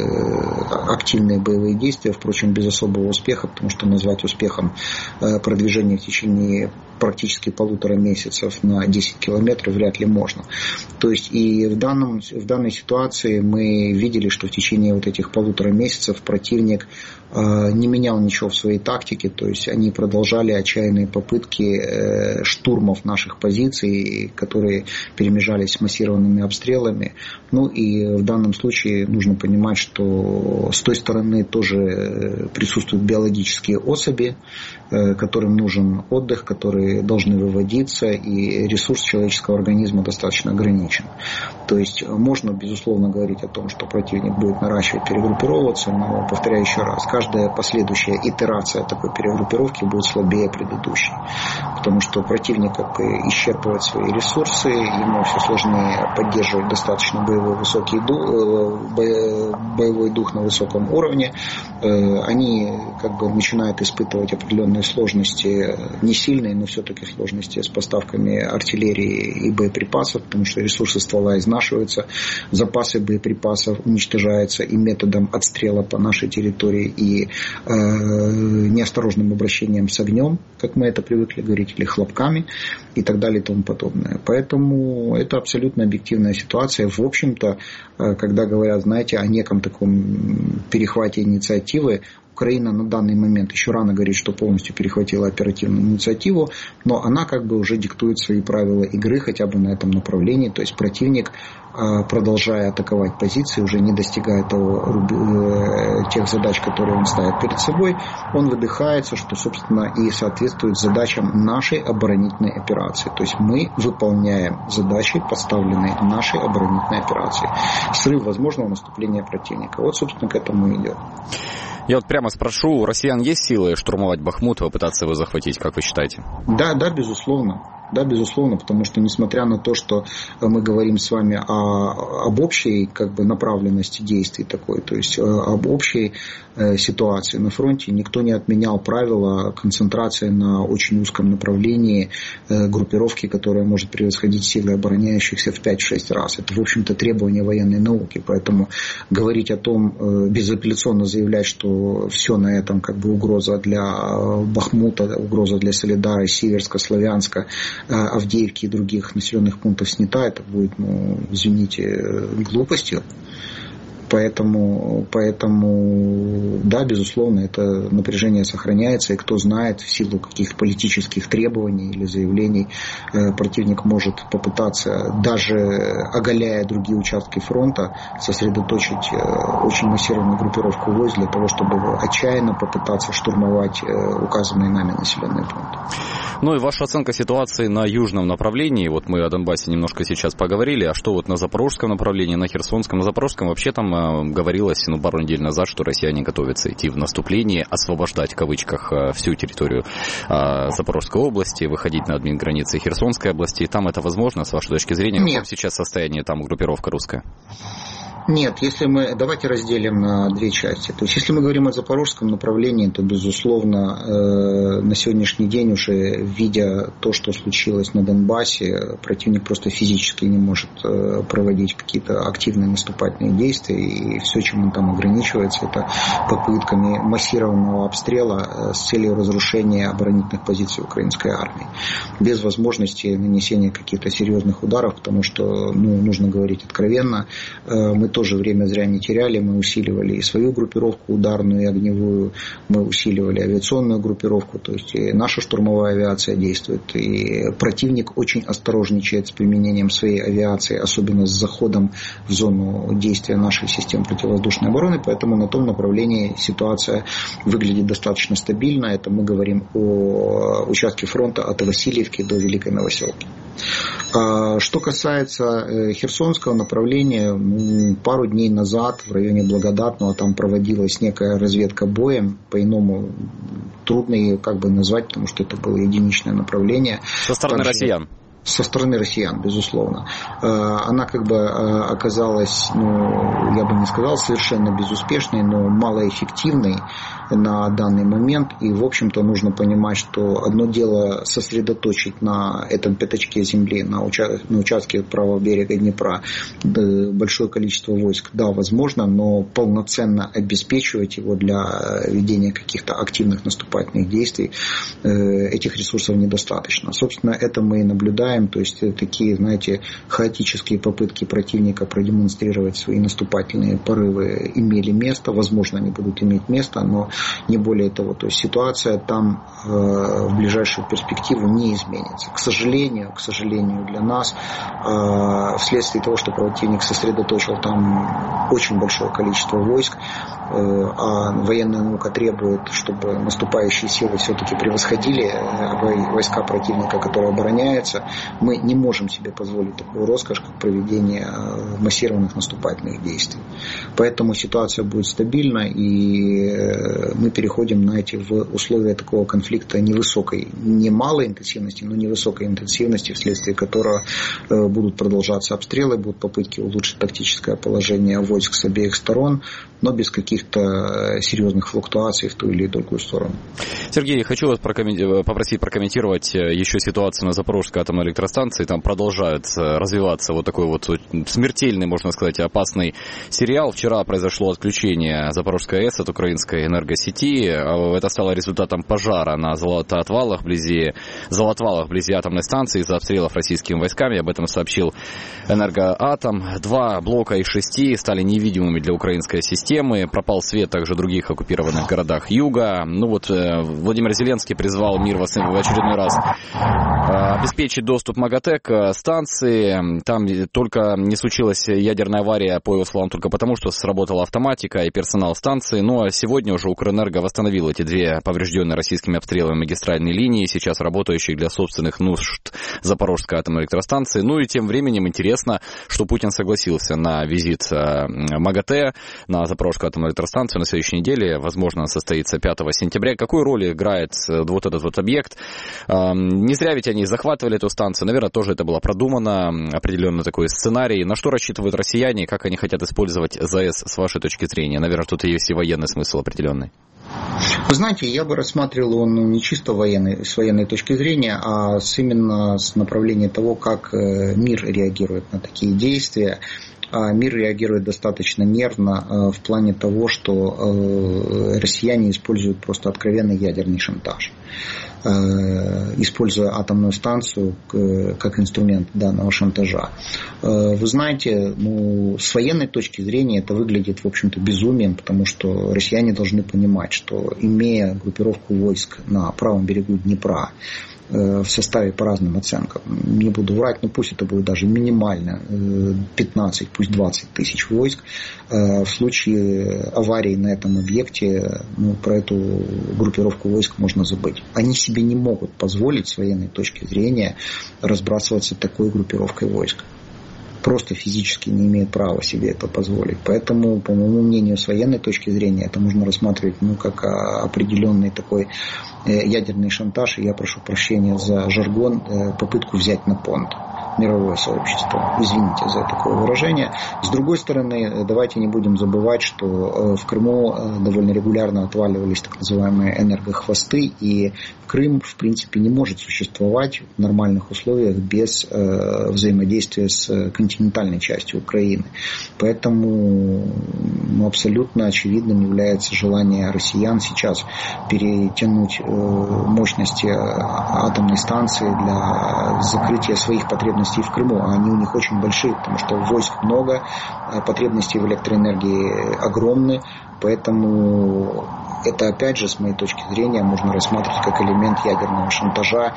S8: активные боевые действия, впрочем, без особого успеха, потому что назвать успехом продвижение в течение практически полутора месяцев на десять километров вряд ли можно. То есть и в, данном, в данной ситуации мы видели, что в течение вот этих полутора месяцев противник э, не менял ничего в своей тактике, то есть они продолжали отчаянные попытки э, штурмов наших позиций, которые перемежались с массированными обстрелами. Ну и в данном случае нужно понимать, что с той стороны тоже присутствуют биологические особи, э, которым нужен отдых, которые должны выводиться, и ресурс человеческого организма достаточно ограничен. То есть можно, безусловно, говорить о том, что противник будет наращивать, перегруппировываться, но, повторяю еще раз, каждая последующая итерация такой перегруппировки будет слабее предыдущей. Потому что противник как бы исчерпывает свои ресурсы, ему все сложнее поддерживать достаточно боевой, высокий дух, боевой дух на высоком уровне. Они как бы начинают испытывать определенные сложности, не сильные, но все-таки сложности с поставками артиллерии и боеприпасов, потому что ресурсы ствола изнашиваются, запасы боеприпасов уничтожаются и методом отстрела по нашей территории, и э, неосторожным обращением с огнем, как мы это привыкли говорить, или хлопками, и так далее и тому подобное. Поэтому это абсолютно объективная ситуация. В общем-то, когда говорят, знаете, о неком таком перехвате инициативы, Украина на данный момент еще рано говорит, что полностью перехватила оперативную инициативу, но она как бы уже диктует свои правила игры хотя бы на этом направлении. То есть противник, продолжая атаковать позиции, уже не достигая того, тех задач, которые он ставит перед собой, он выдыхается, что, собственно, и соответствует задачам нашей оборонительной операции. То есть мы выполняем задачи, поставленные нашей оборонительной операции. Срыв возможного наступления противника. Вот, собственно, к этому идет.
S2: Я вот прямо спрошу, у россиян есть силы штурмовать Бахмут и попытаться его захватить, как вы считаете?
S8: Да, да, безусловно. Да, безусловно, потому что, несмотря на то, что мы говорим с вами о, об общей как бы, направленности действий такой, то есть об общей э, ситуации на фронте, никто не отменял правила концентрации на очень узком направлении э, группировки, которая может превосходить силы обороняющихся в пять-шесть раз. Это, в общем-то, требование военной науки, поэтому говорить о том, э, безапелляционно заявлять, что все на этом как бы угроза для Бахмута, угроза для Солидара, Северска, Славянска, Авдеевки и других населенных пунктов снята, это будет, ну, извините, глупостью. Поэтому, поэтому, да, безусловно, это напряжение сохраняется, и кто знает, в силу каких-то политических требований или заявлений противник может попытаться, даже оголяя другие участки фронта, сосредоточить очень массированную группировку войск для того, чтобы отчаянно попытаться штурмовать указанные нами населенные пункты.
S2: Ну и ваша оценка ситуации на южном направлении, вот мы о Донбассе немножко сейчас поговорили, а что вот на запорожском направлении, на херсонском, на запорожском вообще там э, говорилось, ну, пару недель назад, что россияне готовятся идти в наступление, освобождать, в кавычках, э, всю территорию э, Запорожской области, выходить на админграницы Херсонской области, там это возможно, с вашей точки зрения? В каком сейчас состоянии там группировка русская?
S8: Нет, если мы, давайте разделим на две части. То есть, если мы говорим о запорожском направлении, то, безусловно, э, на сегодняшний день уже, видя то, что случилось на Донбассе, противник просто физически не может э, проводить какие-то активные наступательные действия, и все, чем он там ограничивается, это попытками массированного обстрела э, с целью разрушения оборонительных позиций украинской армии, без возможности нанесения каких-то серьезных ударов, потому что, ну, нужно говорить откровенно, э, мы тоже время зря не теряли, мы усиливали и свою группировку ударную и огневую, мы усиливали авиационную группировку, то есть и наша штурмовая авиация действует, и противник очень осторожничает с применением своей авиации, особенно с заходом в зону действия нашей системы противовоздушной обороны, поэтому на том направлении ситуация выглядит достаточно стабильно, это мы говорим о участке фронта от Васильевки до Великой Новоселки. Что касается херсонского направления, пару дней назад в районе Благодатного там проводилась некая разведка боем, по-иному трудно ее как бы назвать, потому что это было единичное направление.
S2: Со стороны Также... россиян.
S8: Со стороны россиян, безусловно. Она как бы оказалась, ну, я бы не сказал совершенно безуспешной, но малоэффективной на данный момент. И, в общем-то, нужно понимать, что одно дело сосредоточить на этом пятачке земли, на, уча- на участке правого берега Днепра большое количество войск, да, возможно, но полноценно обеспечивать его для ведения каких-то активных наступательных действий этих ресурсов недостаточно. Собственно, это мы и наблюдаем. То есть такие, знаете, хаотические попытки противника продемонстрировать свои наступательные порывы имели место. Возможно, они будут иметь место, но не более того. То есть ситуация там э, в ближайшую перспективу не изменится. К сожалению, к сожалению для нас, э, вследствие того, что противник сосредоточил там очень большое количество войск, э, а военная наука требует, чтобы наступающие силы все-таки превосходили войска противника, которые обороняются, мы не можем себе позволить такую роскошь, как проведение массированных наступательных действий. Поэтому ситуация будет стабильна, и мы переходим, знаете, в условия такого конфликта невысокой, не малой интенсивности, но невысокой интенсивности, вследствие которого будут продолжаться обстрелы, будут попытки улучшить тактическое положение войск с обеих сторон, но без каких-то серьезных флуктуаций в ту или другую сторону.
S2: Сергей, хочу вас прокоммен... попросить прокомментировать еще ситуацию на Запорожской атомной электростанции. Там продолжает развиваться вот такой вот смертельный, можно сказать, опасный сериал. Вчера произошло отключение Запорожской АЭС от украинской энергосети. Это стало результатом пожара на Золотоотвалах вблизи, Золотвалах вблизи атомной станции из-за обстрелов российскими войсками. Об этом сообщил Энергоатом. Два блока из шести стали невидимыми для украинской системы. Пропал свет также в других оккупированных городах юга. Ну вот Владимир Зеленский призвал мир в очередной раз обеспечить доступ МАГАТЭ к станции. Там только не случилась ядерная авария, по его словам, только потому, что сработала автоматика и персонал станции. Ну а сегодня уже Укрэнерго восстановил эти две поврежденные российскими обстрелами магистральные линии, сейчас работающие для собственных нужд Запорожской атомной электростанции. Ну и тем временем интересно, что Путин согласился на визит МАГАТЭ на Запорожскую атомную электростанцию на следующей неделе. Возможно, он состоится пятого сентября. Какую роль играет вот этот вот объект? Не зря ведь они захватывали эту станцию. Наверное, тоже это было продумано, определенный такой сценарий. На что рассчитывают россияне, как они хотят использовать ЗАЭС с вашей точки зрения? Наверное, тут есть и военный смысл определенный.
S8: Вы знаете, я бы рассматривал его ну, не чисто военной, с военной точки зрения, а с, именно с направления того, как мир реагирует на такие действия. Мир реагирует достаточно нервно в плане того, что россияне используют просто откровенный ядерный шантаж. используя атомную станцию как инструмент данного шантажа. Вы знаете, ну, с военной точки зрения это выглядит, в общем-то, безумием, потому что россияне должны понимать, что, имея группировку войск на правом берегу Днепра, в составе по разным оценкам, не буду врать, но пусть это будет даже минимально пятнадцать, пусть двадцать тысяч войск, в случае аварии на этом объекте, ну, про эту группировку войск можно забыть. Они себе не могут позволить с военной точки зрения разбрасываться такой группировкой войск. Просто физически не имеет права себе это позволить. Поэтому, по моему мнению, с военной точки зрения это можно рассматривать, ну, как определенный такой ядерный шантаж, и я прошу прощения за жаргон, попытку взять на понт мировое сообщество. Извините за такое выражение. С другой стороны, давайте не будем забывать, что в Крыму довольно регулярно отваливались так называемые энергохвосты, и Крым, в принципе, не может существовать в нормальных условиях без взаимодействия с континентальной частью Украины. Поэтому, ну, абсолютно очевидным является желание россиян сейчас перетянуть мощности атомной станции для закрытия своих потребностей в Крыму, а они у них очень большие, потому что войск много, потребности в электроэнергии огромны, поэтому это, опять же, с моей точки зрения, можно рассматривать как элемент ядерного шантажа,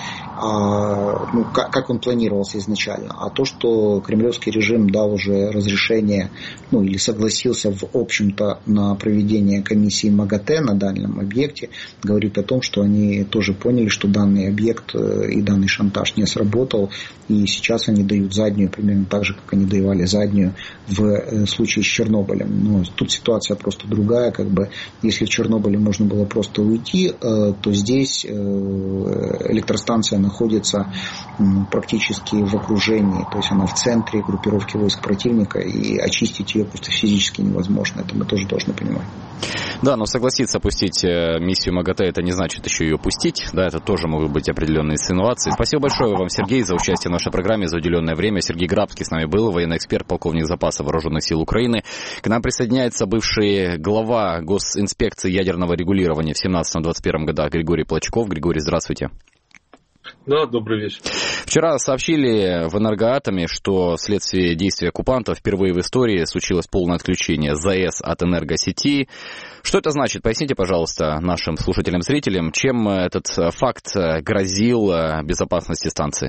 S8: а, ну, как, как он планировался изначально. А то, что кремлевский режим дал уже разрешение, ну, или согласился, в общем-то, на проведение комиссии МАГАТЭ на данном объекте, говорит о том, что они тоже поняли, что данный объект и данный шантаж не сработал, и сейчас они дают заднюю, примерно так же, как они давали заднюю в случае с Чернобылем. Но тут ситуация просто другая, как бы, если в Чернобыле можно было просто уйти, то здесь электростанция находится практически в окружении, то есть она в центре группировки войск противника, и очистить ее просто физически невозможно, это мы тоже должны понимать.
S2: Да, но согласиться пустить миссию МАГАТЭ, это не значит еще ее пустить, да, это тоже могут быть определенные инсинуации. Спасибо большое вам, Сергей, за участие в нашей программе, за уделенное время. Сергей Грабский с нами был, военный эксперт, полковник запаса Вооруженных сил Украины. К нам присоединяется бывший глава Госинспекции ядерного регулирования в семнадцатом двадцать первом годах Григорий Плачков. Григорий, здравствуйте.
S9: Да, добрый вечер.
S2: Вчера сообщили в Энергоатоме, что вследствие действий оккупантов впервые в истории случилось полное отключение ЗАЭС от энергосети. Что это значит? Поясните, пожалуйста, нашим слушателям-зрителям, чем этот факт грозил безопасности станции?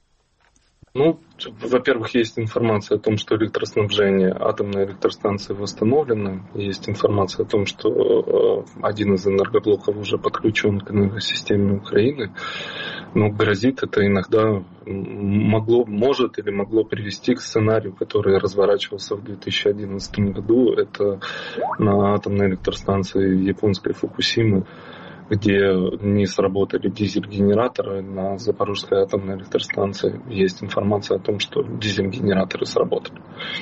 S9: Ну, во-первых, есть информация о том, что электроснабжение атомной электростанции восстановлено. Есть информация о том, что один из энергоблоков уже подключен к энергосистеме Украины. Но грозит это иногда могло, может или могло привести к сценарию, который разворачивался в две тысячи одиннадцатом году. Это на атомной электростанции японской Фукусимы, где не сработали дизель-генераторы. На Запорожской атомной электростанции есть информация о том, что дизель-генераторы сработали.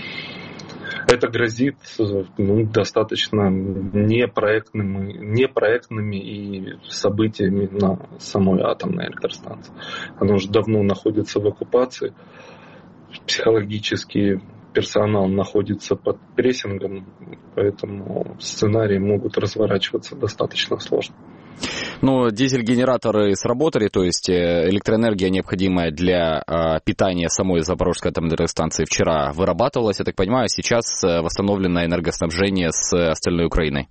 S9: Это грозит, ну, достаточно непроектными, непроектными и событиями на самой атомной электростанции. Она уже давно находится в оккупации. Психологически персонал находится под прессингом, поэтому сценарии могут разворачиваться достаточно сложно.
S2: Ну, дизель-генераторы сработали, то есть электроэнергия, необходимая для э, питания самой Запорожской атомной электростанции, вчера вырабатывалась, я так понимаю, сейчас восстановлено энергоснабжение с остальной Украиной?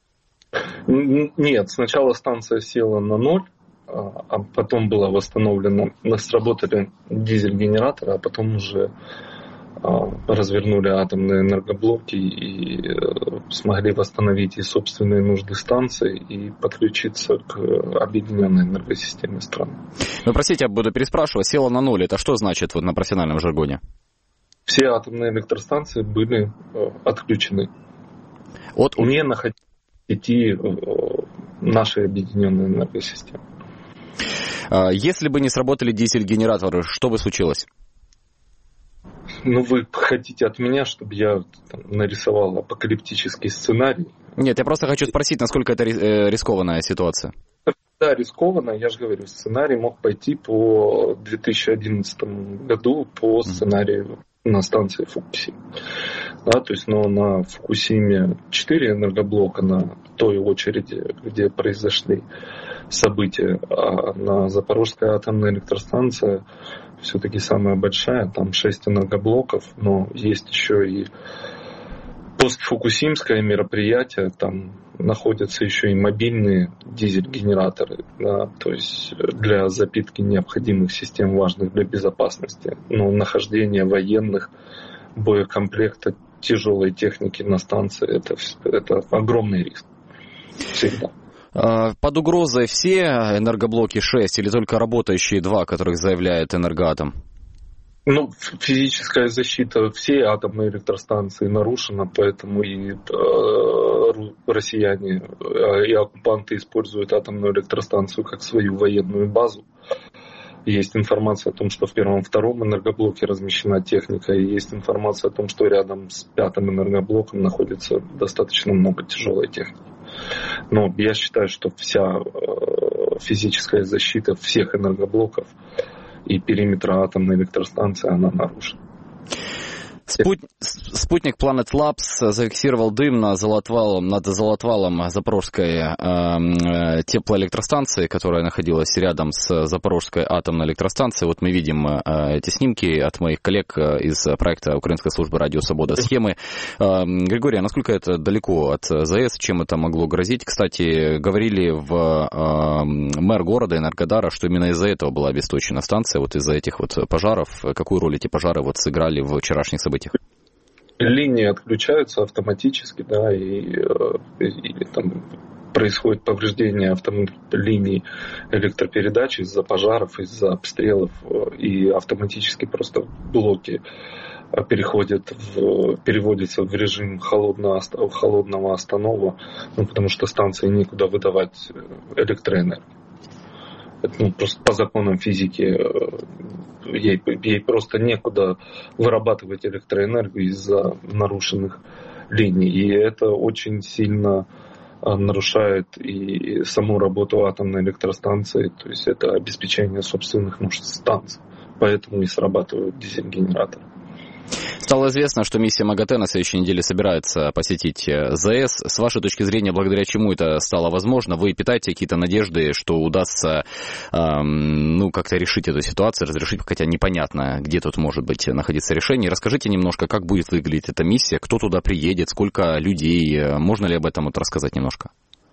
S9: Нет, сначала станция села на ноль, а потом была восстановлена, сработали дизель-генераторы, а потом уже развернули атомные энергоблоки и смогли восстановить и собственные нужды станции и подключиться к объединенной энергосистеме страны.
S2: Ну, простите, я буду переспрашивать. Села на ноль. Это что значит вот на профессиональном жаргоне?
S9: Все атомные электростанции были отключены. От... Не находились в сети нашей объединенной энергосистемы.
S2: Если бы не сработали дизель-генераторы, что бы случилось?
S9: Ну, вы хотите от меня, чтобы я там нарисовал апокалиптический сценарий?
S2: Нет, я просто хочу спросить, насколько это рискованная ситуация.
S9: Да, рискованно, я же говорю, сценарий мог пойти по две тысячи одиннадцатому году по сценарию на станции Фукусима. Да, то есть, но на Фукусиме четыре энергоблока на той очереди, где произошли события. А на Запорожской атомной электростанции все-таки самая большая, там шесть энергоблоков, но есть еще и постфукусимское мероприятие, там находятся еще и мобильные дизель-генераторы, да, то есть для запитки необходимых систем, важных для безопасности. Но нахождение военных, боекомплекта, тяжелой техники на станции, это, это огромный риск всегда.
S2: Под угрозой все энергоблоки шесть или только работающие два, о которых заявляет «Энергоатом»?
S9: Ну, физическая защита всей атомной электростанции нарушена, поэтому и э, россияне э, и оккупанты используют атомную электростанцию как свою военную базу. Есть информация о том, что в первом и втором энергоблоке размещена техника, и есть информация о том, что рядом с пятым энергоблоком находится достаточно много тяжелой техники. Но я считаю, что вся э, физическая защита всех энергоблоков и периметра атомной электростанции, она нарушена.
S2: Спут... Спутник Planet Labs зафиксировал дым на Золотвалом, над Золотвалом Запорожской э, теплоэлектростанции, которая находилась рядом с Запорожской атомной электростанцией. Вот мы видим э, эти снимки от моих коллег из проекта Украинской службы «Радио Свобода». Схемы. Э, Григорий, а насколько это далеко от ЗАЭС? Чем это могло грозить? Кстати, говорили в э, мэр города Энергодара, что именно из-за этого была обесточена станция, вот из-за этих вот пожаров. Какую роль эти пожары вот сыграли в вчерашних событиях?
S9: Линии отключаются автоматически, да, и, и, и там происходит повреждение автом... линий электропередач из-за пожаров, из-за обстрелов, и автоматически просто блоки переходят в, переводятся в режим холодного, холодного останова, ну, потому что станции некуда выдавать электроэнергию. Это, ну, просто по законам физики ей, ей просто некуда вырабатывать электроэнергию из-за нарушенных линий. И это очень сильно нарушает и саму работу атомной электростанции, то есть это обеспечение собственных нужд станций. Поэтому и срабатывают дизель-генераторы.
S2: Стало известно, что миссия МАГАТЭ на следующей неделе собирается посетить ЗАЭС. С вашей точки зрения, благодаря чему это стало возможно? Вы питаете какие-то надежды, что удастся эм, ну, как-то решить эту ситуацию, разрешить, хотя непонятно, где тут может быть находиться решение. Расскажите немножко, как будет выглядеть эта миссия, кто туда приедет, сколько людей, можно ли об этом вот рассказать немножко?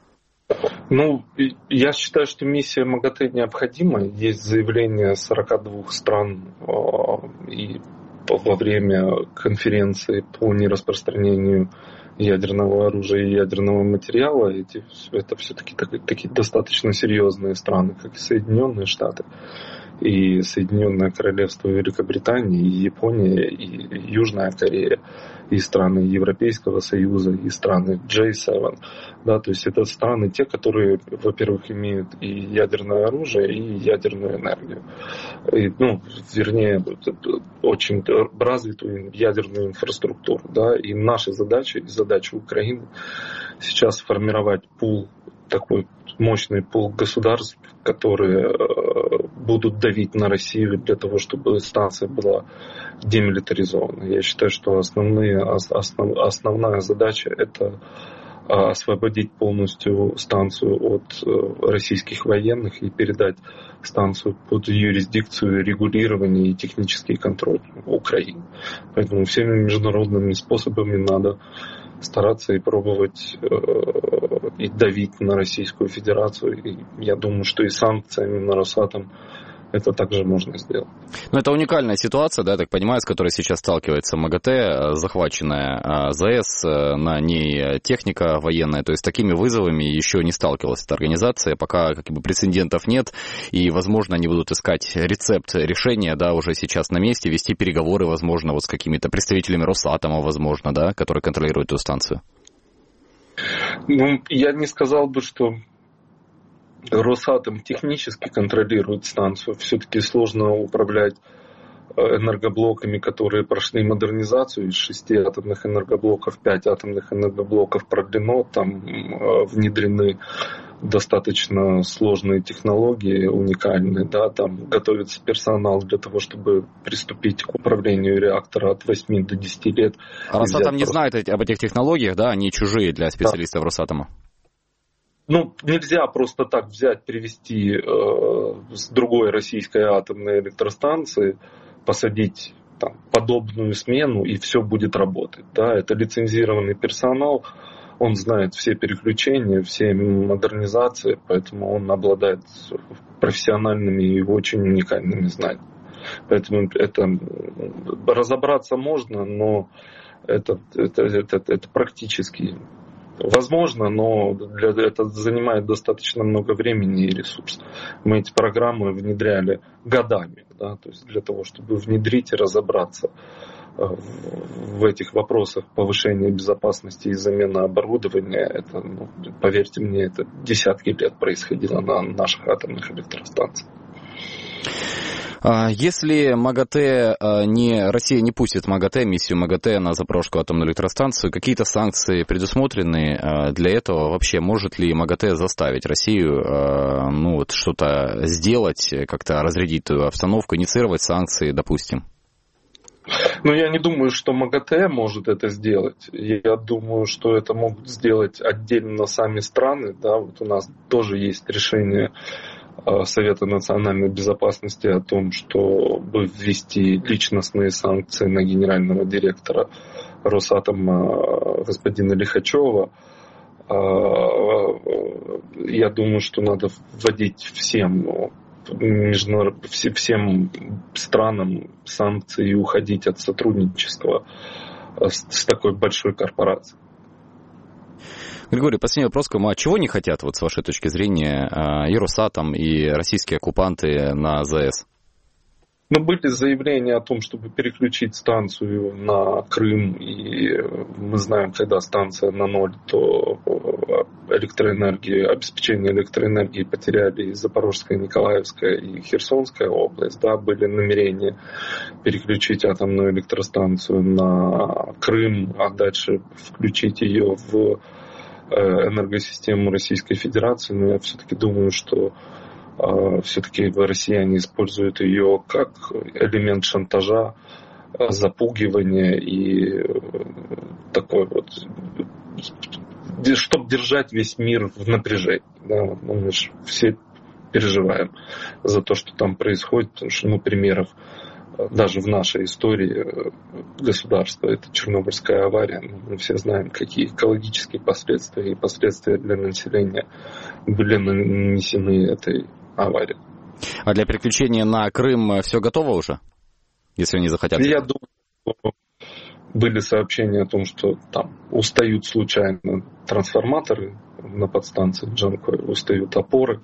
S9: Ну, я считаю, что миссия МАГАТЭ необходима. Есть заявления сорока двух стран э, и во время конференции по нераспространению ядерного оружия и ядерного материала. Эти, это все-таки так, такие достаточно серьезные страны, как и Соединенные Штаты, и Соединенное Королевство Великобритании, и Япония, и Южная Корея, и страны Европейского Союза, и страны джей семь. Да, то есть это страны, те, которые, во-первых, имеют и ядерное оружие, и ядерную энергию. И, ну, вернее, очень развитую ядерную инфраструктуру. Да, и наша задача, и задача Украины сейчас формировать пул, такой мощный пул государств, которые будут давить на Россию для того, чтобы станция была демилитаризована. Я считаю, что основные, основ, основная задача – это освободить полностью станцию от российских военных и передать станцию под юрисдикцию регулирования и технический контроль Украины. Поэтому всеми международными способами надо стараться и пробовать э, и давить на Российскую Федерацию. И я думаю, что и санкциями на Росатом это также можно сделать.
S2: Но это уникальная ситуация, да, я так понимаю, с которой сейчас сталкивается МАГАТЭ, захваченная ЗАЭС, на ней техника военная, то есть с такими вызовами еще не сталкивалась эта организация, пока как бы прецедентов нет, и, возможно, они будут искать рецепт решения, да, уже сейчас на месте, вести переговоры, возможно, вот с какими-то представителями Росатома, возможно, да, которые контролируют эту станцию.
S9: Ну, я не сказал бы, что Росатом технически контролирует станцию. Все-таки сложно управлять энергоблоками, которые прошли модернизацию. Из шести атомных энергоблоков пять атомных энергоблоков продлено. Там внедрены достаточно сложные технологии, уникальные. Да? Там готовится персонал для того, чтобы приступить к управлению реактора от восьми до десяти лет.
S2: А Росатом не знает об этих технологиях, да? Они чужие для специалистов да. Росатома.
S9: ну, нельзя просто так взять, привести э, с другой российской атомной электростанции, посадить там подобную смену, и все будет работать. Да? Это лицензированный персонал, он знает все переключения, все модернизации, поэтому он обладает профессиональными и очень уникальными знаниями. Поэтому это разобраться можно, но это, это, это, это практически возможно, но для, это занимает достаточно много времени и ресурсов. Мы эти программы внедряли годами, да, то есть для того, чтобы внедрить и разобраться в этих вопросах повышения безопасности и замены оборудования, это, ну, поверьте мне, это десятки лет происходило на наших атомных электростанциях.
S2: Если МАГАТЭ не, Россия не пустит МАГАТЭ, миссию МАГАТЭ на Запорожскую атомную электростанцию, какие-то санкции предусмотрены для этого? Вообще, может ли МАГАТЭ заставить Россию, ну, вот, что-то сделать, как-то разрядить эту обстановку, инициировать санкции, допустим?
S9: Ну, я не думаю, что МАГАТЭ может это сделать. Я думаю, что это могут сделать отдельно сами страны. Да, вот у нас тоже есть решение Совета национальной безопасности о том, чтобы ввести личностные санкции на генерального директора Росатома господина Лихачева. Я думаю, что надо вводить всем, всем странам санкции и уходить от сотрудничества с такой большой корпорацией.
S2: Григорий, последний вопрос к вам. А чего не хотят, вот с вашей точки зрения, и Росатом, и российские оккупанты на ЗАЭС?
S9: Ну, были заявления о том, чтобы переключить станцию на Крым, и мы знаем, когда станция на ноль, то электроэнергии, обеспечение электроэнергии потеряли и Запорожская, Николаевская, и Херсонская область. Да, были намерения переключить атомную электростанцию на Крым, а дальше включить ее в энергосистему Российской Федерации, но я все-таки думаю, что э, все-таки россияне используют ее как элемент шантажа, запугивания и э, такой вот, чтобы держать весь мир в напряжении. Да? Ну, мы же все переживаем за то, что там происходит, потому что, ну, примеров даже в нашей истории государства, это Чернобыльская авария. Мы все знаем, какие экологические последствия и последствия для населения были нанесены этой аварии.
S2: А для переключения на Крым все готово уже, если они захотят?
S9: Я думаю, что были сообщения о том, что там устают случайно трансформаторы на подстанции Джанкой, устают опоры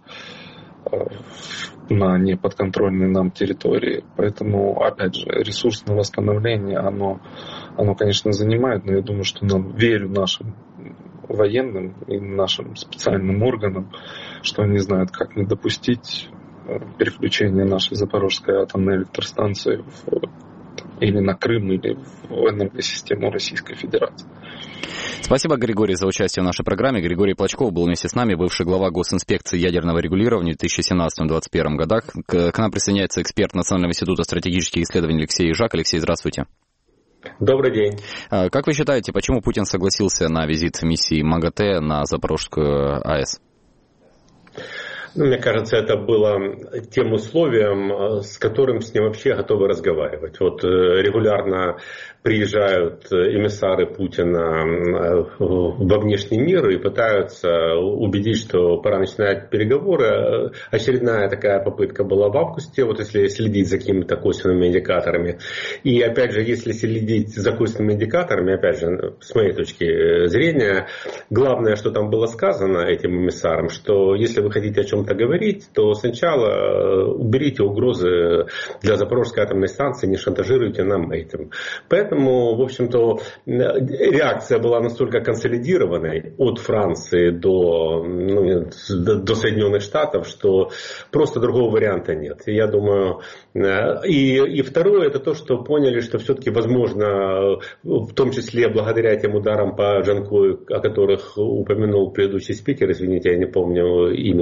S9: на неподконтрольной нам территории. Поэтому, опять же, ресурсное восстановление, оно, оно, конечно, занимает, но я думаю, что нам, верю нашим военным и нашим специальным органам, что они знают, как не допустить переключения нашей Запорожской атомной электростанции в, или на Крым, или в энергосистему Российской Федерации.
S2: Спасибо, Григорий, за участие в нашей программе. Григорий Плачков был вместе с нами, бывший глава Госинспекции ядерного регулирования в две тысячи семнадцатом — две тысячи двадцать первом годах. К, к нам присоединяется эксперт Национального института стратегических исследований Алексей Ижак. Алексей, здравствуйте.
S10: Добрый день.
S2: Как вы считаете, почему Путин согласился на визит миссии МАГАТЭ на Запорожскую АЭС?
S10: Ну, мне кажется, это было тем условием, с которым с ним вообще готовы разговаривать. Вот регулярно приезжают эмиссары Путина во внешний мир и пытаются убедить, что пора начинать переговоры. Очередная такая попытка была в августе, вот если следить за какими-то косвенными индикаторами. И опять же, если следить за косвенными индикаторами, опять же, с моей точки зрения, главное, что там было сказано этим эмиссарам, что если вы хотите о чем-то говорить, то сначала уберите угрозы для Запорожской атомной станции, не шантажируйте нам этим. Поэтому, в общем-то, реакция была настолько консолидированной от Франции до, ну, до Соединенных Штатов, что просто другого варианта нет. И я думаю, и, и второе, это то, что поняли, что все-таки возможно, в том числе благодаря тем ударам по Джанкою, о которых упомянул предыдущий спикер, извините, я не помню имени,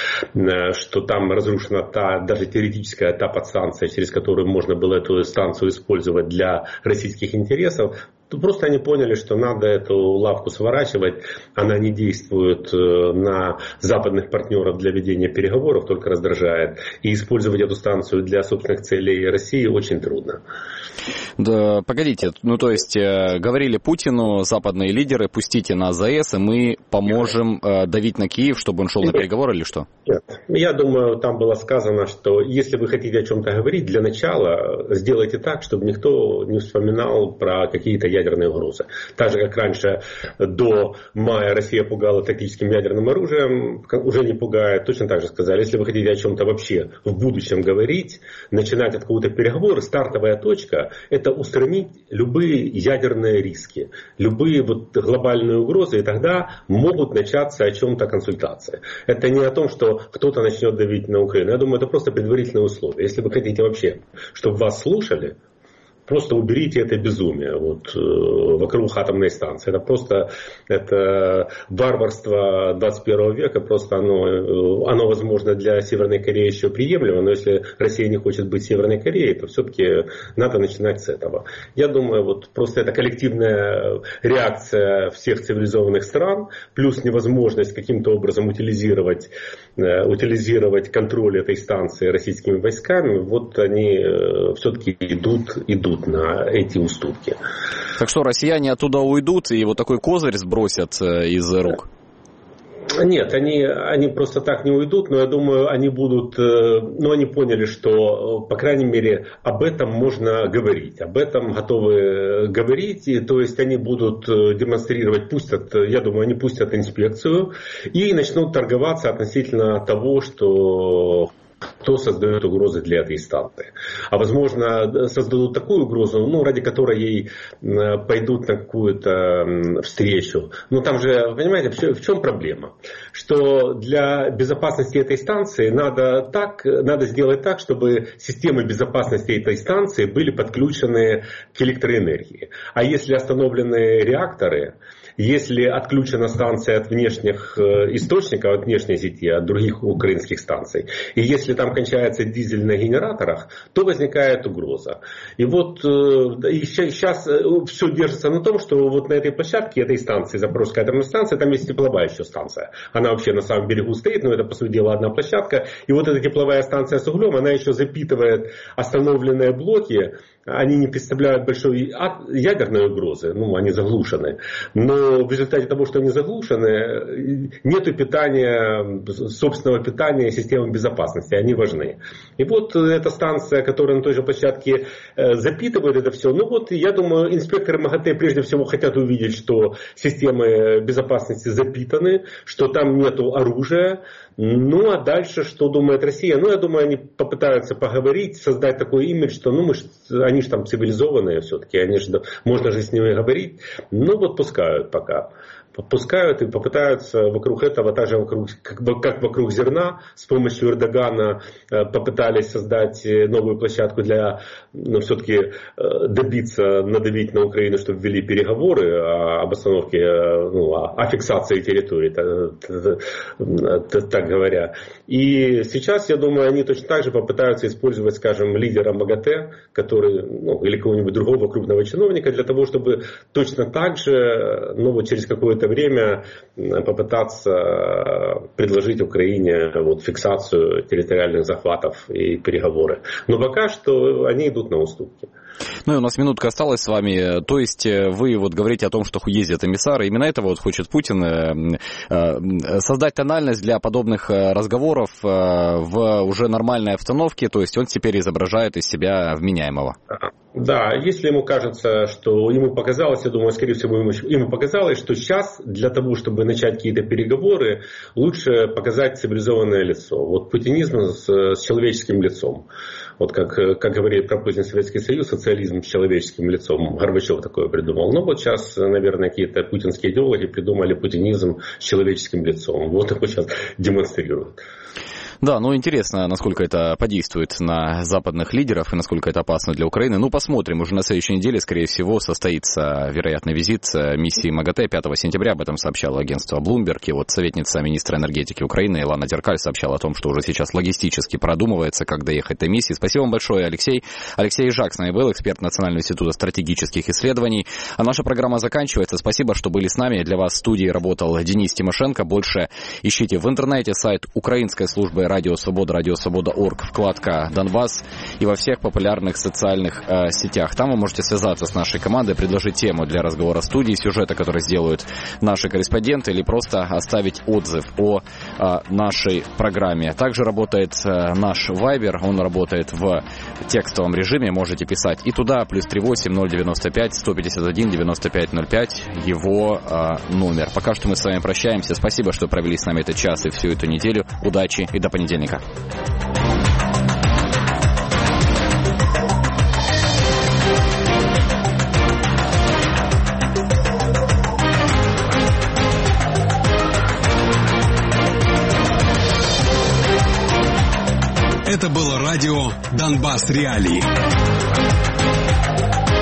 S10: что там разрушена та, даже теоретическая та подстанция, через которую можно было эту станцию использовать для российских интересов. Просто они поняли, что надо эту лавку сворачивать, она не действует на западных партнеров для ведения переговоров, только раздражает. И использовать эту станцию для собственных целей России очень трудно.
S2: Да, погодите, ну то есть э, говорили Путину западные лидеры, пустите нас за АЭС, и мы поможем э, давить на Киев, чтобы он шел на переговоры или что?
S10: Нет. Я думаю, там было сказано, что если вы хотите о чем-то говорить, для начала сделайте так, чтобы никто не вспоминал про какие-то ядерные угрозы. Так же, как раньше до мая Россия пугала тактическим ядерным оружием, уже не пугает. Точно так же сказали, если вы хотите о чем-то вообще в будущем говорить, начинать от какого-то переговора, стартовая точка – это устранить любые ядерные риски, любые вот глобальные угрозы, и тогда могут начаться о чем-то консультации. Это не о том, что кто-то начнет давить на Украину. Я думаю, это просто предварительное условие. Если вы хотите вообще, чтобы вас слушали, просто уберите это безумие вот, э, вокруг атомной станции. Это просто это варварство двадцать первого века. Просто оно, э, оно, возможно, для Северной Кореи еще приемлемо. Но если Россия не хочет быть Северной Кореей, то все-таки надо начинать с этого. Я думаю, вот просто это коллективная реакция всех цивилизованных стран, плюс невозможность каким-то образом утилизировать, э, утилизировать контроль этой станции российскими войсками. Вот они э, все-таки идут, идут на эти уступки.
S2: Так что россияне оттуда уйдут и вот такой козырь сбросят из рук?
S10: Нет, они, они просто так не уйдут, но я думаю, они будут, ну, они поняли, что, по крайней мере, об этом можно говорить, об этом готовы говорить, и, то есть они будут демонстрировать, пустят, я думаю, они пустят инспекцию и начнут торговаться относительно того, что кто создает угрозы для этой станции. А возможно, создадут такую угрозу, ну, ради которой ей пойдут на какую-то встречу. Но там же, понимаете, в чем проблема? Что для безопасности этой станции надо, так, надо сделать так, чтобы системы безопасности этой станции были подключены к электроэнергии. А если остановлены реакторы, если отключена станция от внешних источников, от внешней сети, от других украинских станций, и если там кончается дизель на генераторах, то возникает угроза. И вот и сейчас все держится на том, что вот на этой площадке, этой станции, Запорожской атомной станции, там есть тепловая еще станция. Она вообще на самом берегу стоит, но это, по сути дела, одна площадка. И вот эта тепловая станция с углем, она еще запитывает остановленные блоки. Они не представляют большой ядерной угрозы, ну, они заглушены. Но в результате того, что они заглушены, нет питания, собственного питания системы безопасности, они важны. И вот эта станция, которая на той же площадке запитывает это все, ну вот, я думаю, инспекторы МАГАТЭ прежде всего хотят увидеть, что системы безопасности запитаны, что там нету оружия. Ну, а дальше, что думает Россия? Ну, я думаю, они попытаются поговорить, создать такой имидж, что, ну, мы ж, они же там цивилизованные все-таки, они же, можно же с ними говорить. Ну, вот пускают пока. Пускают и попытаются вокруг этого, так же вокруг, как, как вокруг зерна, с помощью Эрдогана попытались создать новую площадку для, ну, все-таки добиться, надавить на Украину, чтобы ввели переговоры об остановке, ну, о фиксации территории, так говоря. И сейчас, я думаю, они точно так же попытаются использовать, скажем, лидера МАГАТЭ, который, ну, или кого-нибудь другого крупного чиновника, для того, чтобы точно так же, ну, вот через какое-то время попытаться предложить Украине вот фиксацию территориальных захватов и переговоры. Но пока что они идут на уступки.
S2: Ну и у нас минутка осталась с вами. То есть вы вот говорите о том, что ездят эмиссары. Именно этого вот хочет Путин, создать тональность для подобных разговоров в уже нормальной обстановке. То есть он теперь изображает из себя вменяемого.
S10: Да, если ему кажется, что ему показалось, я думаю, скорее всего, ему, ему показалось, что сейчас для того, чтобы начать какие-то переговоры, лучше показать цивилизованное лицо. Вот путинизм с, с человеческим лицом. Вот как, как говорит про Путин Советский Союз, социализм с человеческим лицом. Горбачев такое придумал. Но вот сейчас, наверное, какие-то путинские идеологи придумали путинизм с человеческим лицом. Вот его сейчас демонстрируют.
S2: Да, ну интересно, насколько это подействует на западных лидеров и насколько это опасно для Украины. Ну, посмотрим. Уже на следующей неделе, скорее всего, состоится, вероятно, визит миссии МАГАТЭ пятого сентября. Об этом сообщало агентство Bloomberg. И вот советница министра энергетики Украины Илана Деркаль сообщала о том, что уже сейчас логистически продумывается, как доехать до миссии. Спасибо вам большое, Алексей. Алексей Жак с нами был, эксперт Национального института стратегических исследований. А наша программа заканчивается. Спасибо, что были с нами. Для вас в студии работал Денис Тимошенко. Больше ищите в интернете сайт украинской службы Радио Свобода, Радио Свобода точка орг, вкладка Донбасс и во всех популярных социальных э, сетях. Там вы можете связаться с нашей командой, предложить тему для разговора в студии, сюжета, который сделают наши корреспонденты, или просто оставить отзыв о э, нашей программе. Также работает э, наш Вайбер, он работает в текстовом режиме, можете писать и туда, плюс три восемь ноль девяносто пять сто пятьдесят один девяносто пять ноль пять, его э, номер. Пока что мы с вами прощаемся. Спасибо, что провели с нами этот час и всю эту неделю. Удачи и до понедельника.
S11: Это было радио «Донбасс Реалии».